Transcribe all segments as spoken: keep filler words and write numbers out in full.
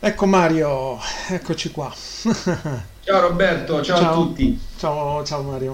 Ecco Mario, eccoci qua. Ciao Roberto, ciao a Ciao, tutti. ciao, ciao Mario.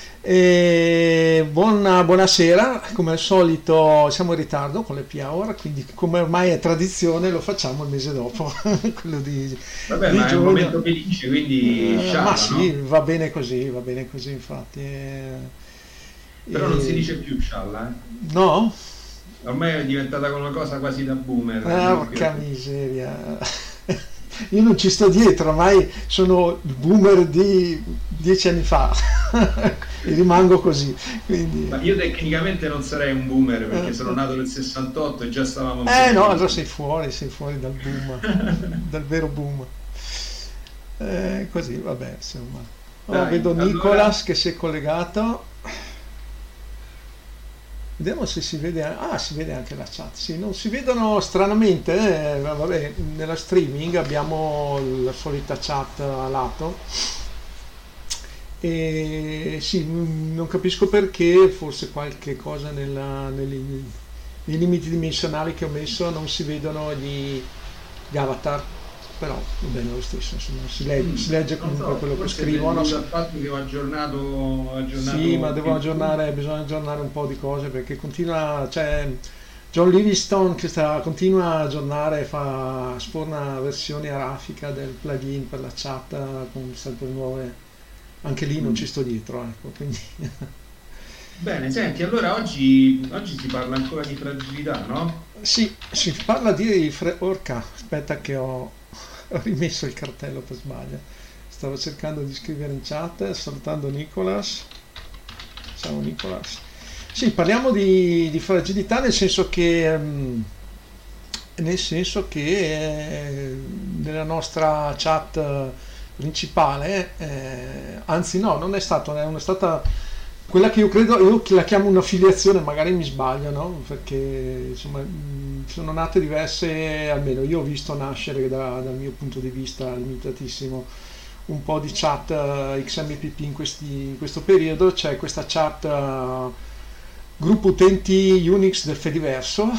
E buona, buonasera, come al solito siamo in ritardo con le happy hour, quindi come ormai è tradizione lo facciamo il mese dopo, quello di, Vabbè, di ma è un giugno. momento felice, quindi Eh, ma scialla, sì, no? va bene così, va bene così infatti. Eh, Però non si eh, dice più scialla, eh. no? Ormai è diventata come una cosa quasi da boomer, non più. Porca miseria. Io non ci sto dietro, ormai sono il boomer di dieci anni fa e rimango così. Quindi, Ma io tecnicamente non sarei un boomer perché sono eh, nato nel sessantotto e già stavamo in eh, no, allora sofferenza. sei fuori, sei fuori dal boom, dal vero boom. Eh, così, vabbè, insomma. Oh, Dai, vedo allora, Nicolas che si è collegato. Vediamo se si vede. Ah, si vede anche la chat. Sì, non si vedono stranamente. Eh, vabbè, nella streaming abbiamo la solita chat a lato. E sì, mm, non capisco perché, forse qualche cosa nella- negli, nei limiti dimensionali che ho messo non si vedono gli, gli avatar, però va bene lo stesso, insomma, si legge, si mm, legge non comunque so, quello che forse è scrivono. dovuto si- al fatto che ho aggiornato, ho Sì, ma aggiornato devo Facebook. aggiornare, bisogna aggiornare un po' di cose perché continua, cioè John Livingstone che sta, continua a aggiornare, fa, sforna versioni a raffica del plugin per la chat con sempre nuove, anche lì non ci Mm. sto dietro, ecco, quindi Bene, senti, allora oggi, oggi si parla ancora di fragilità, no? sì, si parla di fre- orca, aspetta che ho, ho rimesso il cartello per sbaglio, stavo cercando di scrivere in chat, salutando Nicolas, ciao Nicolas. Sì, parliamo di, di fragilità nel senso che, ehm, nel senso che eh, nella nostra chat eh, principale, eh, anzi no, non è stato, non è stata quella che io credo, io la chiamo un'affiliazione, magari mi sbaglio, no? Perché insomma mh, sono nate diverse, almeno io ho visto nascere da- dal mio punto di vista limitatissimo un po' di chat eh, X M P P in, questi- in questo periodo. C'è questa chat eh, gruppo utenti Unix del Fediverso,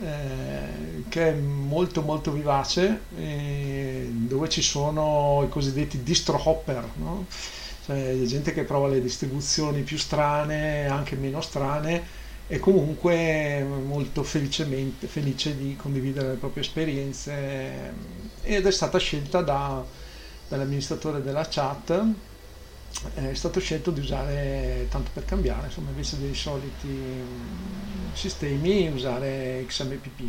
eh, che è molto molto vivace, eh, dove ci sono i cosiddetti distro hopper, no? Cioè gente che prova le distribuzioni più strane, anche meno strane, e comunque molto felicemente felice di condividere le proprie esperienze, eh, ed è stata scelta da- dall'amministratore della chat, eh, è stato scelto di usare, tanto per cambiare, insomma, invece dei soliti mm, sistemi, usare X M P P.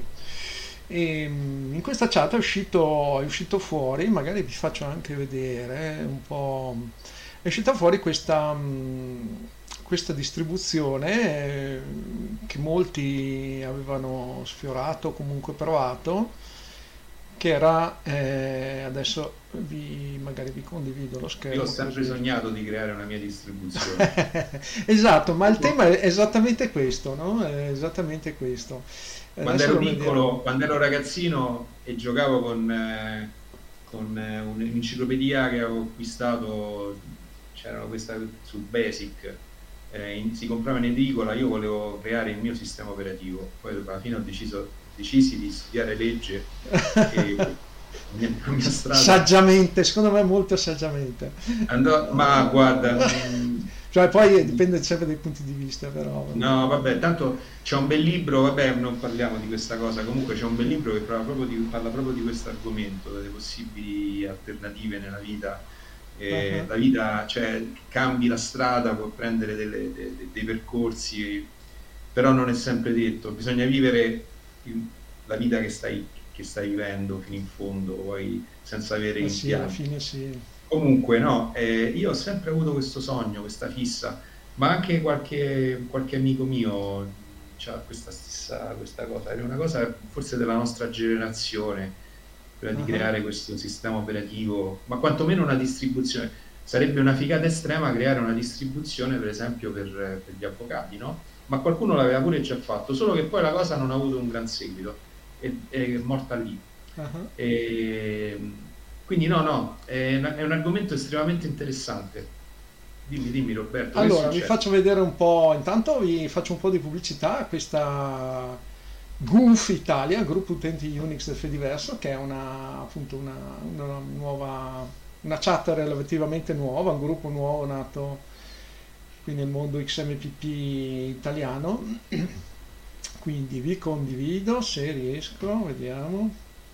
E mm, in questa chat è uscito, è uscito fuori, magari vi faccio anche vedere un po', è uscita fuori questa, mm, questa distribuzione eh, che molti avevano sfiorato, comunque provato, che era, eh, adesso vi, magari vi condivido lo Io ho schermo sempre così. sognato di creare una mia distribuzione. Esatto, ma il tema è esattamente questo, no? È esattamente questo. Quando Adesso ero lo vediamo. piccolo, quando ero ragazzino e giocavo con, eh, con eh, un'enciclopedia che avevo acquistato, c'erano questa su Basic, eh, in- si comprava in edicola, io volevo creare il mio sistema operativo, poi alla fine ho deciso, decisi di studiare legge e la mia, la mia strada Saggiamente, secondo me molto saggiamente. andò, ma guarda, mm, Cioè, poi dipende sempre dai punti di vista, però vabbè. no, vabbè, tanto c'è un bel libro, vabbè, non parliamo di questa cosa, comunque c'è un bel libro che parla proprio di, parla proprio di questo argomento, delle possibili alternative nella vita. Ah, Eh, ah. la vita, cioè, cambi la strada, puoi prendere delle- de- de- dei percorsi, però non è sempre detto, bisogna vivere il- la vita che stai, che stai vivendo fino in fondo, poi senza avere Eh sì, alla rimpianti. fine sì. Comunque, no, eh, io ho sempre avuto questo sogno, questa fissa, ma anche qualche, qualche amico mio ha questa stessa questa cosa. È una cosa forse della nostra generazione, quella di Ah, ah. creare questo sistema operativo, ma quantomeno una distribuzione. Sarebbe una figata estrema creare una distribuzione, per esempio, per, per gli avvocati, no? Ma qualcuno l'aveva pure già fatto, solo che poi la cosa non ha avuto un gran seguito, è, è morta lì. Ah, ah. E, quindi no, no, è, un- è un argomento estremamente interessante. Dimmi, dimmi Roberto, che è Allora, vi successo? faccio vedere un po', intanto vi faccio un po' di pubblicità a questa, G U F Italia, Gruppo Utenti Unix del Fediverso, che è una, appunto una, una nuova, una chat relativamente nuova, un gruppo nuovo nato qui nel mondo X M P P italiano. Quindi vi condivido se riesco, vediamo.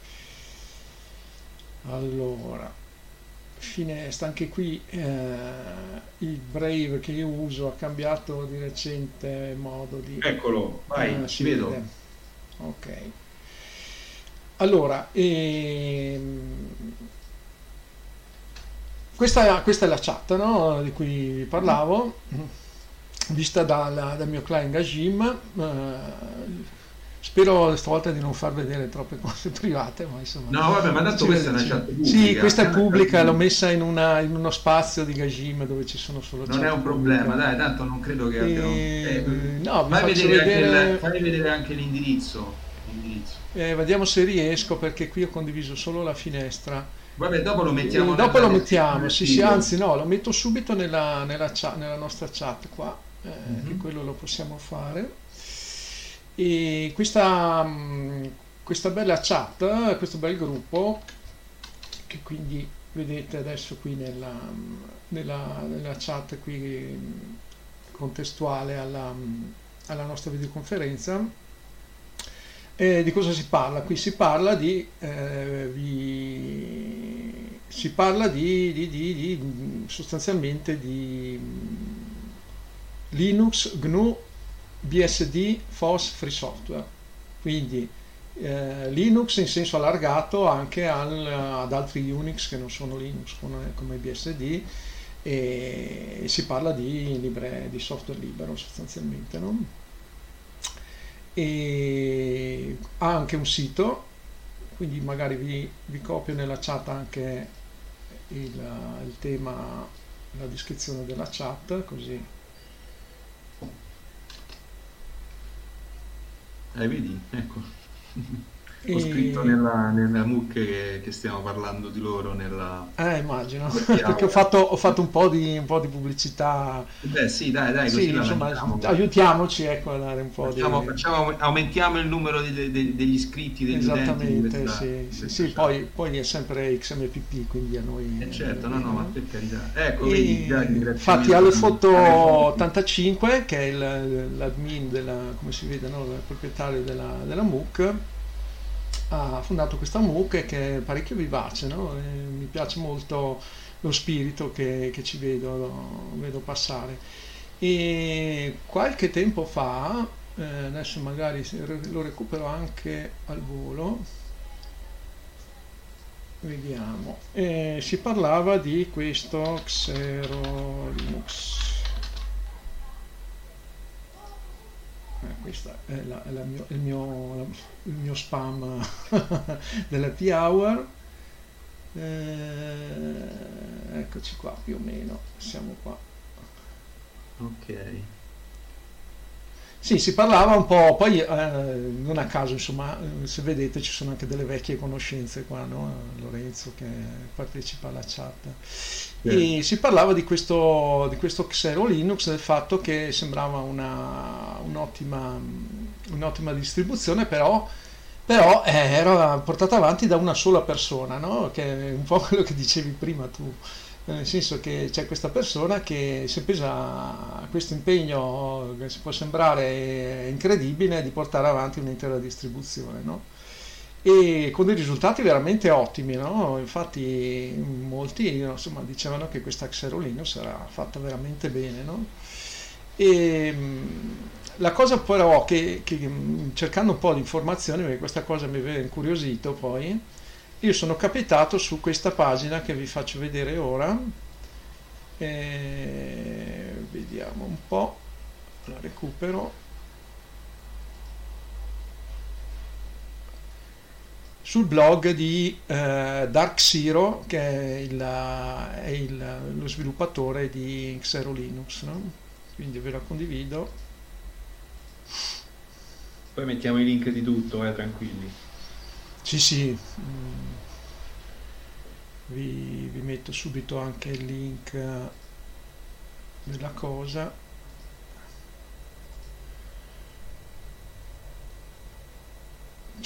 Allora, finestra, anche qui eh, il Brave che io uso ha cambiato di recente modo di... Eccolo, vai, eh, ci si vedo. vede. Ok. Allora, ehm, questa, questa è la chat, no, di cui vi parlavo, vista dal, dal mio client Gajim. Eh, spero stavolta di non far vedere troppe cose private, ma insomma... No, vabbè, ma tanto ci questa è vede- una ci- chat pubblica. Sì, questa è una chat pubblica, l'ho pubblica. messa in, una- in uno spazio di Gajim dove ci sono solo Non chat è un problema, pubbliche. dai, tanto non credo che abbiano... E, Eh, no, vi fai faccio vedere anche il- vedere, fai vedere anche l'indirizzo. l'indirizzo. eh, vediamo se riesco perché qui ho condiviso solo la finestra. Vabbè, dopo lo Eh, mettiamo dopo nella lo descrizione mettiamo, del sì, sì, video. anzi no, lo metto subito nella, nella chat- nella nostra chat qua, eh, che Mhm. quello lo possiamo fare. E questa, mh, questa bella chat, questo bel gruppo, che quindi vedete adesso qui nella, nella, nella chat qui mh, contestuale alla, mh, alla nostra videoconferenza. Eh, di cosa si parla? Qui si parla di, eh, vi- si parla di, di- di- di, mh, sostanzialmente di mh, Linux, G N U, B S D, F O S, Free Software. Quindi eh, Linux in senso allargato anche al- ad altri Unix che non sono Linux come, come B S D, e si parla di, libre- di software libero sostanzialmente, no? E ha anche un sito, quindi magari vi, vi copio nella chat anche il, il tema, la descrizione della chat, così. Eh, vedi? Ecco. Ho scritto E, nella, nella M U C che, che stiamo parlando di loro nella... eh, immagino, Perché perché ho fatto, ho fatto un po' di, un po' di pubblicità. Beh, sì, dai, dai, così Sì, la insomma, lanciamo. aiutiamoci, ecco, a dare un po' di... Facciamo, facciamo- aumentiamo il numero di- de- degli iscritti, degli utenti di Esattamente, questa, sì, di sì, questa sì, chat. poi, poi è sempre X M P P, quindi a noi Eh viene certo, no, no, bene, ma no? per carità. Ecco, vedi, già il E ringraziamento infatti alle di foto Alessandro. ottantacinque, che è il- l'admin della, come si vede, no, il proprietario della, della M U C, ha fondato questa M U C che è parecchio vivace, no? E mi piace molto lo spirito che, che ci vedo, vedo passare. E qualche tempo fa, eh, adesso magari se lo recupero anche al volo, vediamo, eh, si parlava di questo Xero Linux. Eh, questo è, la- è la mio- il, mio, il mio spam dell'happy hour. Eh, eccoci qua, più o meno, siamo qua. Ok. Sì, si parlava un po', poi eh, non a caso, insomma, eh, se vedete ci sono anche delle vecchie conoscenze qua, no? Lorenzo che partecipa alla chat. Certo. E si parlava di questo, di questo Xero Linux, del fatto che sembrava una, un'ottima, un'ottima distribuzione, però, però eh, era portata avanti da una sola persona, no? Che è un po' quello che dicevi prima tu. Eh, nel senso che c'è questa persona che si è presa questo impegno che si può sembrare incredibile di portare avanti un'intera distribuzione, no? E con dei risultati veramente ottimi, no? Infatti molti insomma, dicevano che questa Xero Linux era fatta veramente bene, no? E mh, la cosa però che, che, mh, cercando un po' di informazioni, perché questa cosa mi aveva incuriosito poi, io sono capitato su questa pagina che vi faccio vedere ora. E vediamo un po', la recupero. Sul blog di eh, Dark Zero, che è, il, è il- lo sviluppatore di Xero Linux, no? Quindi ve la condivido. Poi mettiamo i link di tutto, eh, tranquilli. Sì, sì, mm, vi, vi metto subito anche il link eh, della cosa.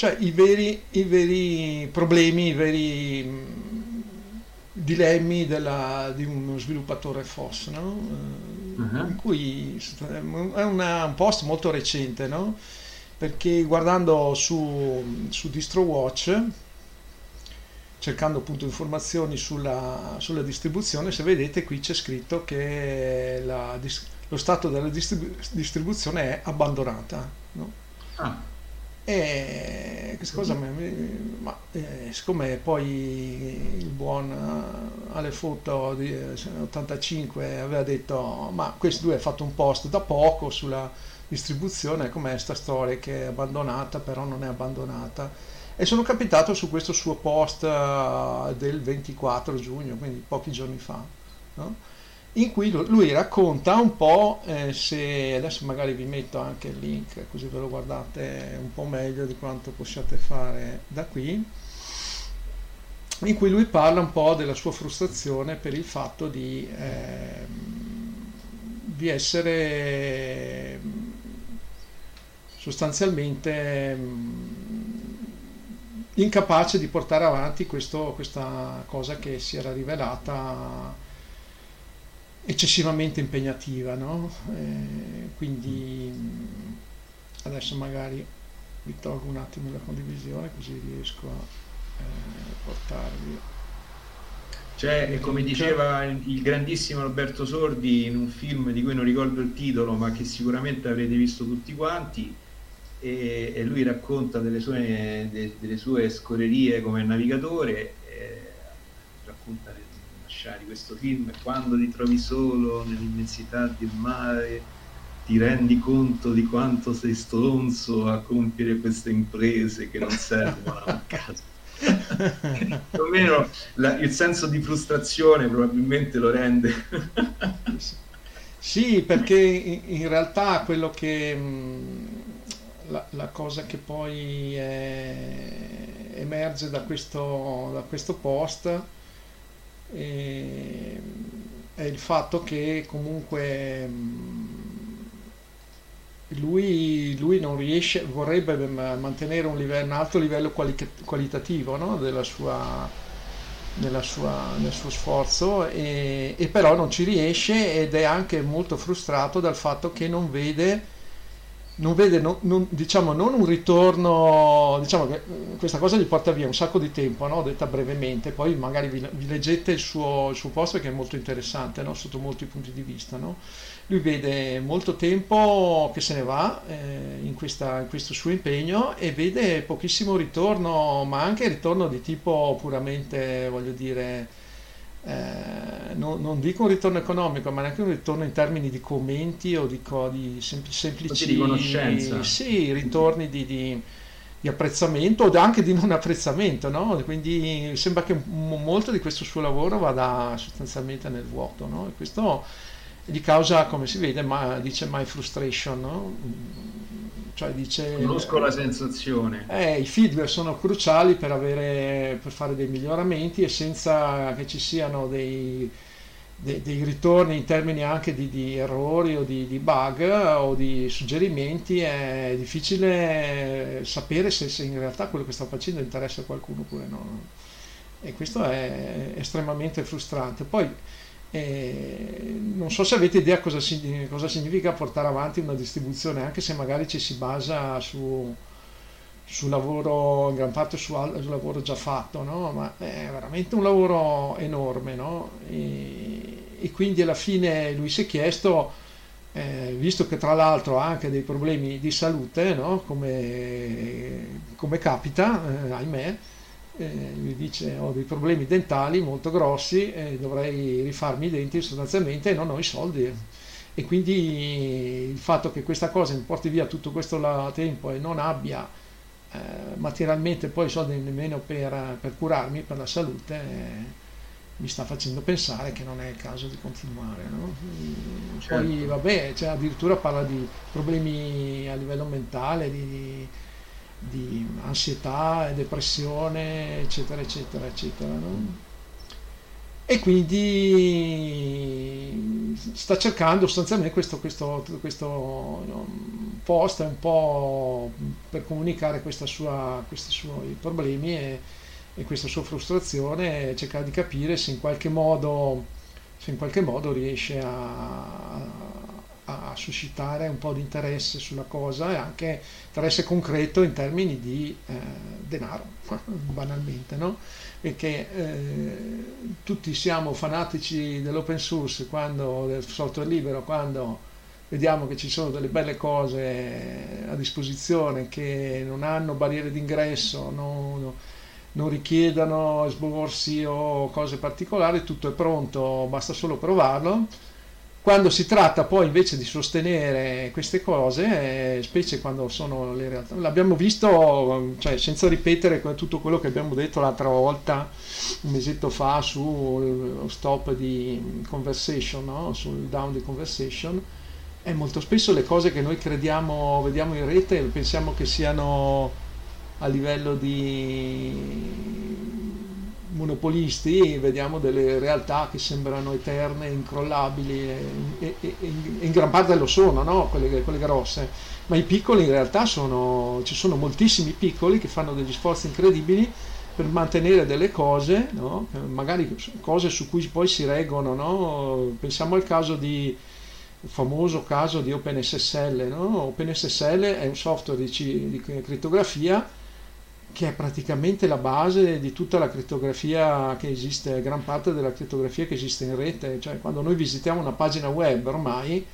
cioè i veri, i veri problemi, i veri mh, dilemmi della- di uno sviluppatore F O S, no? Eh, in Mhm. cui è una- un post molto recente, no? Perché guardando su, su DistroWatch, cercando appunto informazioni sulla, sulla distribuzione, se vedete qui c'è scritto che la dis- lo stato della distribu- distribuzione è abbandonata, no? Ah, E questa cosa, mi- mi- ma eh, siccome poi il buon eh, Ale Foto di eh, ottantacinque aveva detto, ma questi due hanno fatto un post da poco sulla distribuzione, com'è sta storia che è abbandonata, però non è abbandonata. E sono capitato su questo suo post eh, del ventiquattro giugno, quindi pochi giorni fa, no? In cui lu- lui racconta un po', eh, se adesso magari vi metto anche il link così ve lo guardate un po' meglio di quanto possiate fare da qui, in cui lui parla un po' della sua frustrazione per il fatto di, ehm, di essere sostanzialmente mh, incapace di portare avanti questo- questa cosa che si era rivelata eccessivamente impegnativa, no? Eh, quindi mh, adesso magari vi tolgo un attimo la condivisione così riesco a eh, portarvi cioè, il e come link. diceva il il grandissimo Alberto Sordi in un film di cui non ricordo il titolo, ma che sicuramente avrete visto tutti quanti, e, e lui racconta delle sue, de- delle sue scorrerie come navigatore, e racconta le le scene di questo film: quando ti trovi solo nell'immensità del mare, ti rendi conto di quanto sei stronzo a compiere queste imprese che non servono a un cazzo. Più o meno la- il senso di frustrazione probabilmente lo rende. Sì, perché in, in realtà quello che mh, la, la cosa che poi è- emerge da questo, da questo post eh, è il fatto che comunque mh, lui, lui non riesce, vorrebbe ma- mantenere un, livello, un alto livello quali- qualitativo, no? della sua, nella sua- nel suo sforzo e, e però non ci riesce ed è anche molto frustrato dal fatto che non vede non vede, non, non- diciamo, non un ritorno, diciamo che eh, questa cosa gli porta via un sacco di tempo, no? Detta brevemente, poi magari vi, vi leggete il suo, il suo post perché è molto interessante, no? Sotto molti punti di vista, no? Lui vede molto tempo che se ne va eh, in questa- in questo suo impegno e vede pochissimo ritorno, ma anche ritorno di tipo puramente, voglio dire, eh, no- non dico un ritorno economico, ma neanche un ritorno in termini di commenti o di, co- di sempl- Così di semplici, conoscenza. sì, ritorni di, di- di apprezzamento o anche di non apprezzamento, no? Quindi sembra che m- molto di questo suo lavoro vada sostanzialmente nel vuoto, no? E questo gli causa, come si vede, ma, dice my frustration, no? Cioè Conosco la dice sensazione. eh, i feedback sono cruciali per avere, per fare dei miglioramenti e senza che ci siano dei, dei- dei ritorni in termini anche di, di errori o di, di bug o di suggerimenti è difficile sapere se, se in realtà quello che sta facendo interessa a qualcuno oppure no. E questo è estremamente frustrante. Poi eh, non so se avete idea cosa, signi- cosa significa portare avanti una distribuzione, anche se magari ci si basa su, su lavoro, in gran parte su, al- su lavoro già fatto, no? Ma è veramente un lavoro enorme, no? E, e quindi alla fine lui si è chiesto, eh, visto che tra l'altro ha anche dei problemi di salute, no? Come, come capita, eh, ahimè, eh, lui dice ho dei problemi dentali molto grossi e dovrei rifarmi i denti sostanzialmente e non ho i soldi. E quindi il fatto che questa cosa mi porti via tutto questo la- tempo e non abbia eh, materialmente poi i soldi nemmeno per, per curarmi, per la salute, eh, mi sta facendo pensare che non è il caso di continuare, no? Mm, Poi Certo. vabbè, cioè, addirittura parla di problemi a livello mentale, di, di ansietà, depressione, eccetera, eccetera, eccetera, no? E quindi sta cercando sostanzialmente questo, questo, questo no, post è un po' per comunicare questa sua, questi suoi problemi e, e questa sua frustrazione, e cercare di capire se in qualche modo, se in qualche modo riesce a, a suscitare un po' di interesse sulla cosa, e anche interesse concreto in termini di eh, denaro, banalmente, no? Perché eh, tutti siamo fanatici dell'open source, quando, del software libero, quando vediamo che ci sono delle belle cose a disposizione che non hanno barriere d'ingresso, non, non richiedono sborsi o cose particolari, tutto è pronto, basta solo provarlo. Quando si tratta poi invece di sostenere queste cose, eh, specie quando sono le realtà, l'abbiamo visto, cioè, senza ripetere tutto quello che abbiamo detto l'altra volta, un mesetto fa, sullo stop di conversation, no? Sul down di conversation, e molto spesso le cose che noi crediamo, vediamo in rete, pensiamo che siano a livello di monopolisti, vediamo delle realtà che sembrano eterne, incrollabili, e, e, e, e in gran parte lo sono, no? quelle, quelle grosse, ma i piccoli in realtà sono, ci sono moltissimi piccoli che fanno degli sforzi incredibili per mantenere delle cose, no? Magari cose su cui poi si reggono, no? Pensiamo al caso di il famoso caso di OpenSSL, no? OpenSSL è un software di, di crittografia che è praticamente la base di tutta la crittografia che esiste, gran parte della crittografia che esiste in rete. Cioè, quando noi visitiamo una pagina web ormai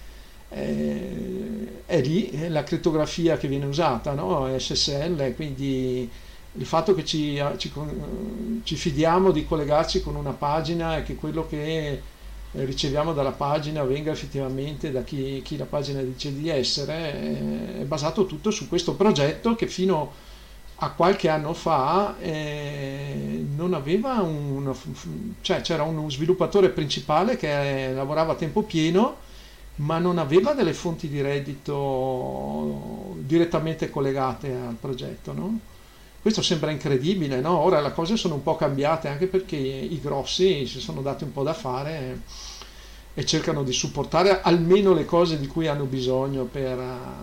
eh, è lì la crittografia che viene usata, no? S S L, quindi il fatto che ci, ci, ci fidiamo di collegarci con una pagina e che quello che riceviamo dalla pagina venga effettivamente da chi, chi la pagina dice di essere, è basato tutto su questo progetto che fino a qualche anno fa eh, non aveva un, cioè c'era uno sviluppatore principale che lavorava a tempo pieno, ma non aveva delle fonti di reddito direttamente collegate al progetto, no? Questo sembra incredibile, no? Ora le cose sono un po' cambiate, anche perché i grossi si sono dati un po' da fare e, e cercano di supportare almeno le cose di cui hanno bisogno per,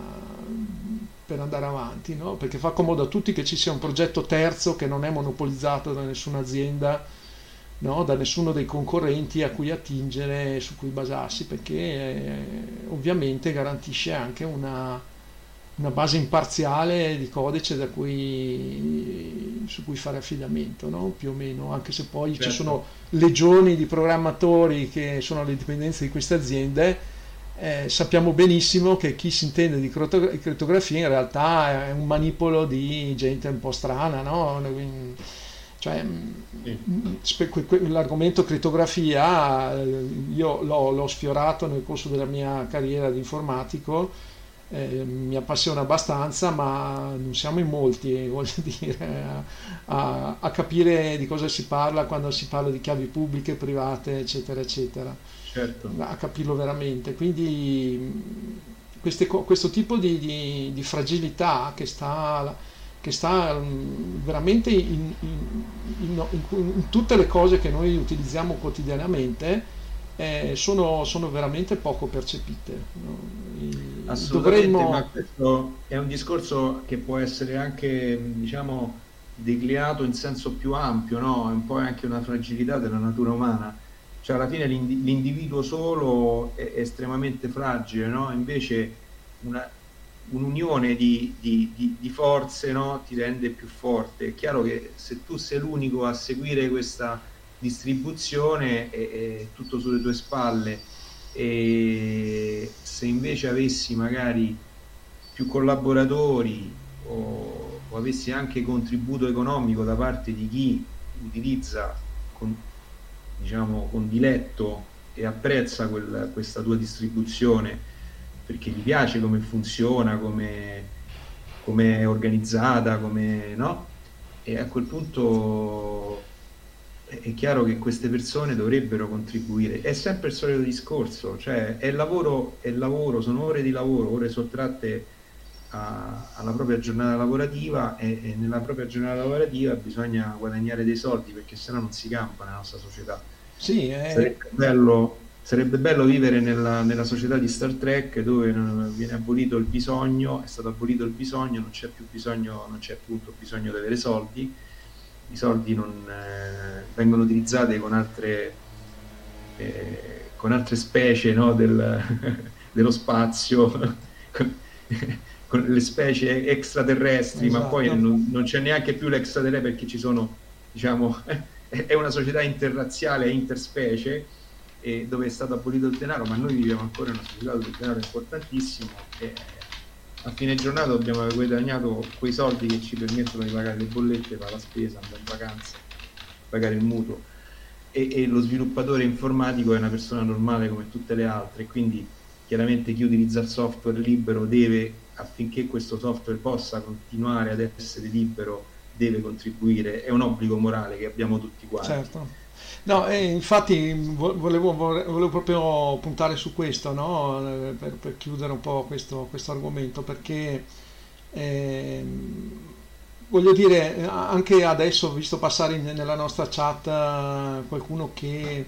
per andare avanti, no? Perché fa comodo a tutti che ci sia un progetto terzo che non è monopolizzato da nessuna azienda, no? Da nessuno dei concorrenti a cui attingere, su cui basarsi, perché eh, ovviamente garantisce anche una una base imparziale di codice da cui, su cui fare affidamento, no? Più o meno, anche se poi certo. Ci sono legioni di programmatori che sono alle dipendenze di queste aziende, eh, sappiamo benissimo che chi si intende di crittografia in realtà è un manipolo di gente un po' strana, no? Cioè, sì. L'argomento crittografia io l'ho, l'ho sfiorato nel corso della mia carriera di informatico. Eh, mi appassiona abbastanza, ma non siamo in molti, voglio dire, a, a, a capire di cosa si parla quando si parla di chiavi pubbliche, private, eccetera, eccetera. Certo. A capirlo veramente. Quindi queste, questo tipo di, di, di fragilità che sta, che sta veramente in, in, in, in, in tutte le cose che noi utilizziamo quotidianamente, eh, sono, sono veramente poco percepite, no? Assolutamente, Dovremmo... ma questo è un discorso che può essere anche, diciamo, declinato in senso più ampio, no? È un po' anche una fragilità della natura umana. Cioè, alla fine l'individuo solo è estremamente fragile, no? Invece una, un'unione di, di, di, di forze, no? Ti rende più forte. È chiaro che se tu sei l'unico a seguire questa distribuzione è, è tutto sulle tue spalle. E se invece avessi magari più collaboratori o, o avessi anche contributo economico da parte di chi utilizza con, diciamo, con diletto e apprezza quel, questa tua distribuzione perché gli piace come funziona, come, come è organizzata, come, no? E a quel punto è chiaro che queste persone dovrebbero contribuire. È sempre il solito discorso, cioè è lavoro, è lavoro, sono ore di lavoro, ore sottratte a, alla propria giornata lavorativa e, e nella propria giornata lavorativa bisogna guadagnare dei soldi perché sennò non si campa nella nostra società. Sì, è... Sarebbe bello sarebbe bello vivere nella, nella società di Star Trek dove non- viene abolito il bisogno, è stato abolito il bisogno, non c'è più bisogno, non c'è appunto bisogno di avere soldi, i soldi non, eh, vengono utilizzati con altre, eh, con altre specie, no, del- dello spazio, con, con le specie extraterrestri, ma poi Esatto. non, non c'è neanche più l'extraterrestre perché ci sono, diciamo, è una società interrazziale e interspecie e dove è stato abolito il denaro, ma noi viviamo ancora in una società dove il denaro è importantissimo e a fine giornata dobbiamo aver guadagnato quei soldi che ci permettono di pagare le bollette, fare la spesa, andare in vacanza, pagare il mutuo e, e lo sviluppatore informatico è una persona normale come tutte le altre, quindi chiaramente chi utilizza il software libero deve, affinché questo software possa continuare ad essere libero, deve contribuire, è un obbligo morale che abbiamo tutti quanti. Certo. No, e infatti vo- volevo, vole- volevo proprio puntare su questo, no? Eh, Per, per chiudere un po' questo, questo argomento, perché ehm, voglio dire, eh, anche adesso ho visto passare in- nella nostra chat eh, qualcuno che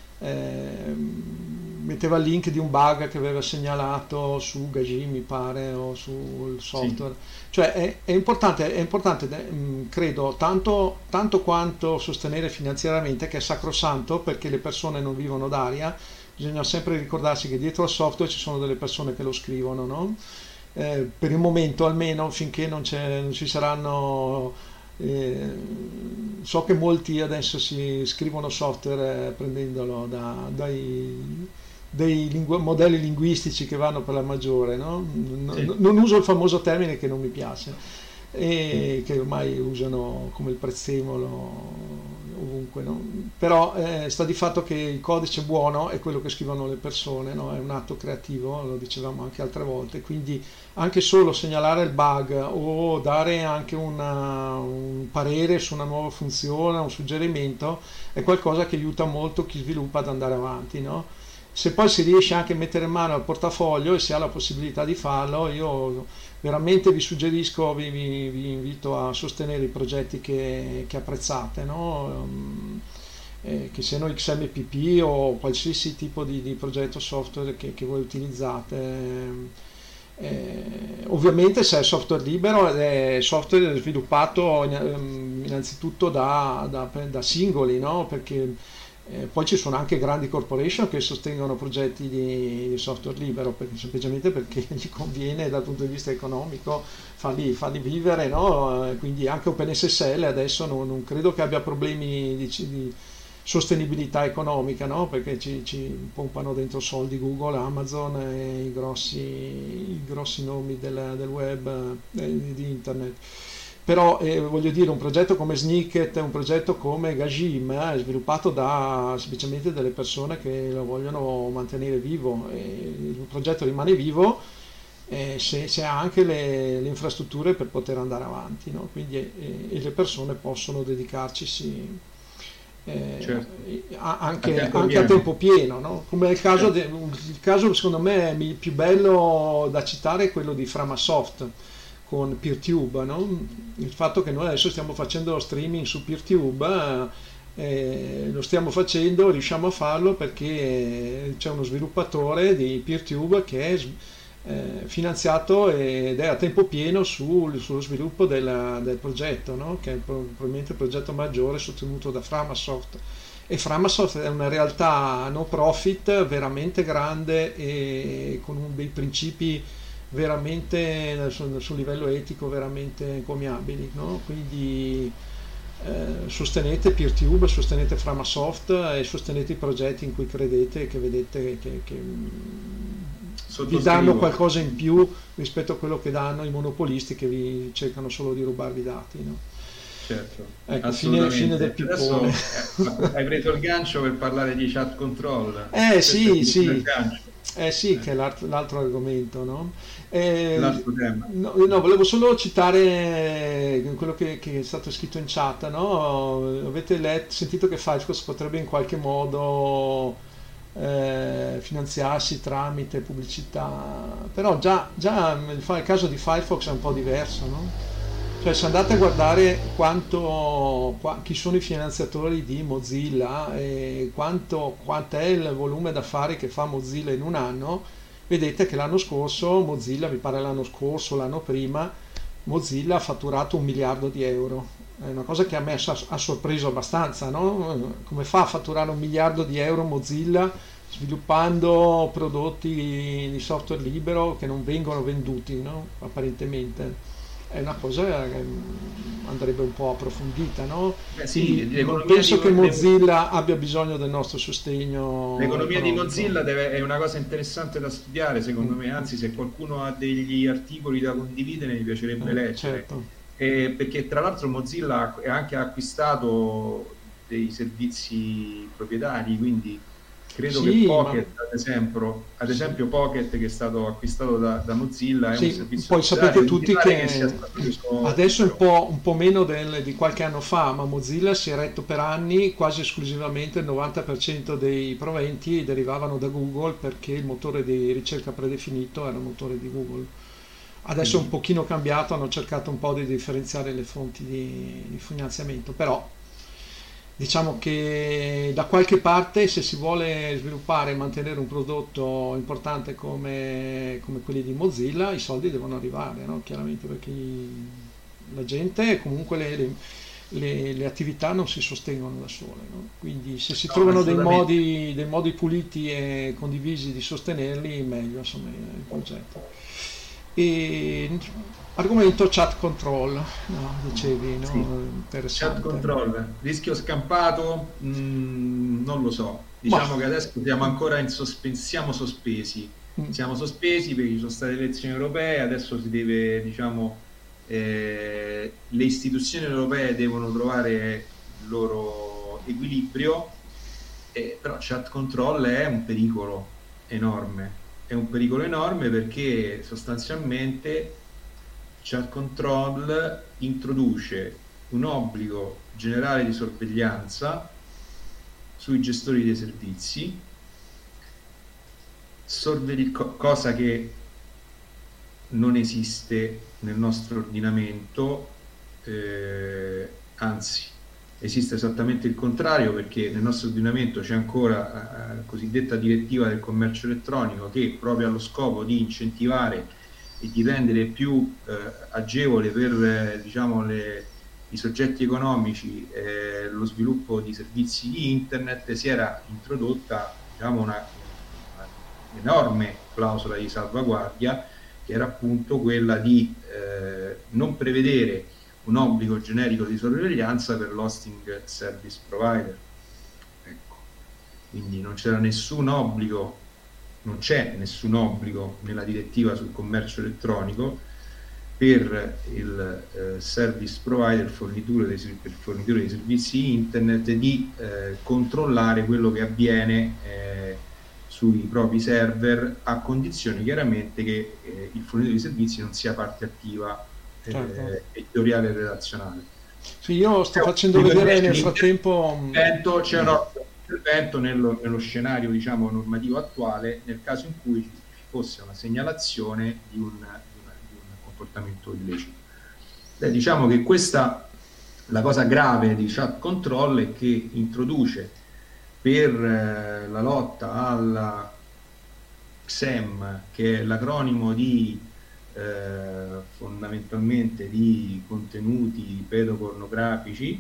ehm, metteva il link di un bug che aveva segnalato su Gaji, mi pare, o sul Sì, software. Cioè è, è importante, è importante, eh, mh, credo, tanto, tanto quanto sostenere finanziariamente, che è sacrosanto perché le persone non vivono d'aria, bisogna sempre ricordarsi che dietro al software ci sono delle persone che lo scrivono, no? Eh, per il momento almeno, finché non, c'è- non ci saranno... eh, so che molti adesso si scrivono software eh, prendendolo da- dai, dei lingu- modelli linguistici che vanno per la maggiore, no? Non, sì, non uso il famoso termine che non mi piace, e che ormai usano come il prezzemolo ovunque, no? Però eh, sta di fatto che il codice buono è quello che scrivono le persone, no? È un atto creativo, lo dicevamo anche altre volte, quindi anche solo segnalare il bug o dare anche una- un parere su una nuova funzione, un suggerimento, è qualcosa che aiuta molto chi sviluppa ad andare avanti, no? Se poi si riesce anche a mettere in mano al portafoglio e si ha la possibilità di farlo, io veramente vi suggerisco, vi, vi- vi invito a sostenere i progetti che, che apprezzate, no? Um, eh, che siano X M P P o qualsiasi tipo di, di progetto software che, che voi utilizzate. Eh, ovviamente se è software libero ed è software sviluppato ehm, innanzitutto da, da- da singoli, no? Perché eh, poi ci sono anche grandi corporation che sostengono progetti di, di software libero, perché- semplicemente perché gli conviene dal punto di vista economico farli, farli vivere, no? Eh, Quindi anche OpenSSL adesso non, non credo che abbia problemi di, di sostenibilità economica, no? Perché ci, ci pompano dentro soldi Google, Amazon e i grossi, i grossi nomi del, del web, eh, di internet. Però eh, voglio dire, un progetto come Snicket, un progetto come Gajim eh, è sviluppato da semplicemente delle persone che lo vogliono mantenere vivo, e il progetto rimane vivo eh, se, se ha anche le, le infrastrutture per poter andare avanti, no? Quindi, eh, e le persone possono dedicarci sì, eh, certo, a- a anche, tempo anche a pieno, tempo pieno, no? Come il caso, certo. de- il caso secondo me mi- più bello da citare è quello di Framasoft con PeerTube, no? Il fatto che noi adesso stiamo facendo lo streaming su PeerTube, eh, lo stiamo facendo, riusciamo a farlo perché c'è uno sviluppatore di PeerTube che è eh, finanziato ed è a tempo pieno sul- sullo sviluppo del, del progetto, no? Che è pro- probabilmente il progetto maggiore sostenuto da Framasoft. E Framasoft è una realtà no profit veramente grande e con un- dei principi veramente sul, sul livello etico veramente encomiabili, no? Quindi eh, sostenete PeerTube, sostenete Framasoft e sostenete i progetti in cui credete e che vedete che, che, mm, vi danno Sottoscrivo, qualcosa in più rispetto a quello che danno i monopolisti che vi cercano solo di rubarvi i dati, no? certo, Ecco, fine, fine del assolutamente. pippone. Adesso eh, hai preso il gancio per parlare di chat control, Eh questo è sì, il sì, gancio, eh sì, che eh, è l'alt- l'altro argomento, no? Eh, l'altro tema. no, no, volevo solo citare quello che, che è stato scritto in chat, no? Avete let- sentito che Firefox potrebbe in qualche modo eh, finanziarsi tramite pubblicità, però già, già il, fa- il caso di Firefox è un po' diverso, no? Cioè, se andate a guardare quanto, qua- chi sono i finanziatori di Mozilla e quanto, quant'è il volume d'affari che fa Mozilla in un anno, vedete che l'anno scorso Mozilla, mi pare l'anno scorso, l'anno prima, Mozilla ha fatturato un miliardo di euro. È una cosa che a me ha ha sorpreso abbastanza, no? Come fa a fatturare un miliardo di euro Mozilla sviluppando prodotti di software libero che non vengono venduti, no? Apparentemente. È una cosa che andrebbe un po' approfondita, no? Beh, sì, Quindi non l'economia di, penso che le- Mozilla abbia bisogno del nostro sostegno l'economia di economico. Mozilla deve- è una cosa interessante da studiare, secondo Mm, me, mm, anzi, se qualcuno ha degli articoli da condividere, mi piacerebbe eh, leggere. certo. Eh, perché tra l'altro Mozilla ha anche acquistato dei servizi proprietari, quindi credo che Sì, ma Pocket, ad esempio, ad sì. esempio Pocket, che è stato acquistato da, da Mozilla, è un Sì, servizio poi proprietario, sapete quindi mi tutti pare che sia che stato preso adesso è un libero. po', un po' meno del- di qualche anno fa, ma Mozilla si è retto per anni quasi esclusivamente il novanta per cento dei proventi derivavano da Google perché il motore di ricerca predefinito era il motore di Google. Adesso è un Mhm. pochino cambiato, hanno cercato un po' di differenziare le fonti di, di finanziamento, però diciamo che da qualche parte se si vuole sviluppare e mantenere un prodotto importante come, come quelli di Mozilla, i soldi devono arrivare, no? Chiaramente perché i- la gente comunque le, le- le- le attività non si sostengono da sole, no? Quindi se si No, trovano dei assolutamente. modi, dei modi puliti e condivisi di sostenerli, meglio insomma il progetto. E argomento chat control, no, dicevi, Sì. no? Chat Interessante. control, rischio scampato? Mm, non lo so. Ma Diciamo che adesso siamo ancora in sospen- siamo sospesi. mm, Siamo sospesi perché ci sono state le elezioni europee, adesso si deve, diciamo, eh, le istituzioni europee devono trovare il loro equilibrio, eh, però chat control è un pericolo enorme. È un pericolo enorme perché sostanzialmente chat control introduce un obbligo generale di sorveglianza sui gestori dei servizi, sorvegli- co- cosa che non esiste nel nostro ordinamento, eh, anzi esiste esattamente il contrario, perché nel nostro ordinamento c'è ancora eh, la cosiddetta direttiva del commercio elettronico, che proprio ha lo scopo di incentivare e di rendere più eh, agevole per eh, diciamo, le, i soggetti economici eh, lo sviluppo di servizi di internet, si era introdotta diciamo, una, una enorme clausola di salvaguardia, che era appunto quella di eh, non prevedere un obbligo generico di sorveglianza per l'hosting service provider. Ecco. Quindi non c'era nessun obbligo, non c'è nessun obbligo nella direttiva sul commercio elettronico per il eh, service provider, il fornitore dei, il fornitore dei servizi internet, di eh, controllare quello che avviene eh, sui propri server, a condizione chiaramente che eh, il fornitore di servizi non sia parte attiva certo. eh, editoriale e redazionale. Sì, io sto C'è un facendo vedere nel frattempo. intervento, c'è un mm, intervento nello, nello scenario diciamo, normativo attuale nel caso in cui ci fosse una segnalazione di un, di una- di un comportamento illecito. Beh, diciamo che questa, la cosa grave di chat control è che introduce per eh, la lotta alla X E M, che è l'acronimo di eh, fondamentalmente di contenuti pedopornografici,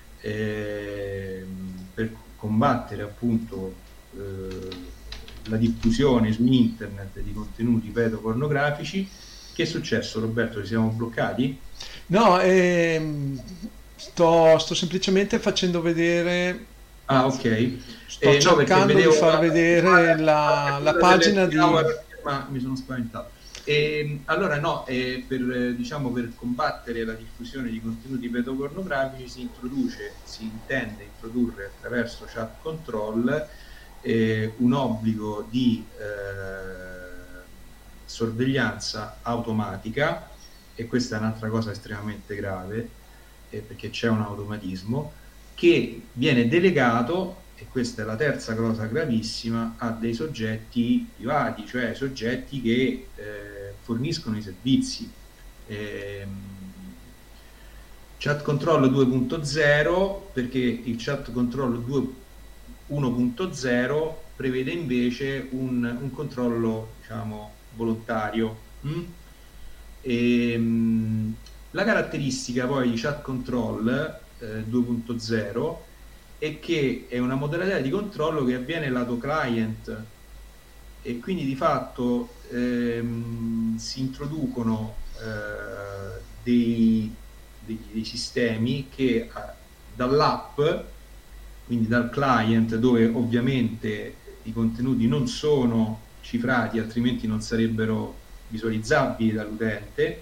ehm, per combattere appunto eh, la diffusione su internet di contenuti pedopornografici. Che è successo, Roberto? Ci siamo bloccati? No, ehm, sto, sto semplicemente facendo vedere, Ah, ok. sto Eh, no, perché cercando di vedevo far una vedere la, la quella delle pagina three di. hour, ma mi sono spaventato. E, allora no, eh, per, eh, diciamo, per combattere la diffusione di contenuti pedopornografici si introduce, si intende introdurre attraverso chat control eh, un obbligo di eh, sorveglianza automatica, e questa è un'altra cosa estremamente grave, eh, perché c'è un automatismo che viene delegato, e questa è la terza cosa gravissima, a dei soggetti privati, cioè soggetti che eh, forniscono i servizi. Ehm, Chat Control due punto zero, perché il Chat Control uno punto zero prevede invece un, un controllo, diciamo, volontario. Mm? E, mh, la caratteristica poi di Chat Control eh, due punto zero è che è una modalità di controllo che avviene lato client, e quindi di fatto ehm, si introducono eh, dei, dei, dei sistemi che eh, dall'app, quindi dal client, dove ovviamente i contenuti non sono cifrati, altrimenti non sarebbero visualizzabili dall'utente,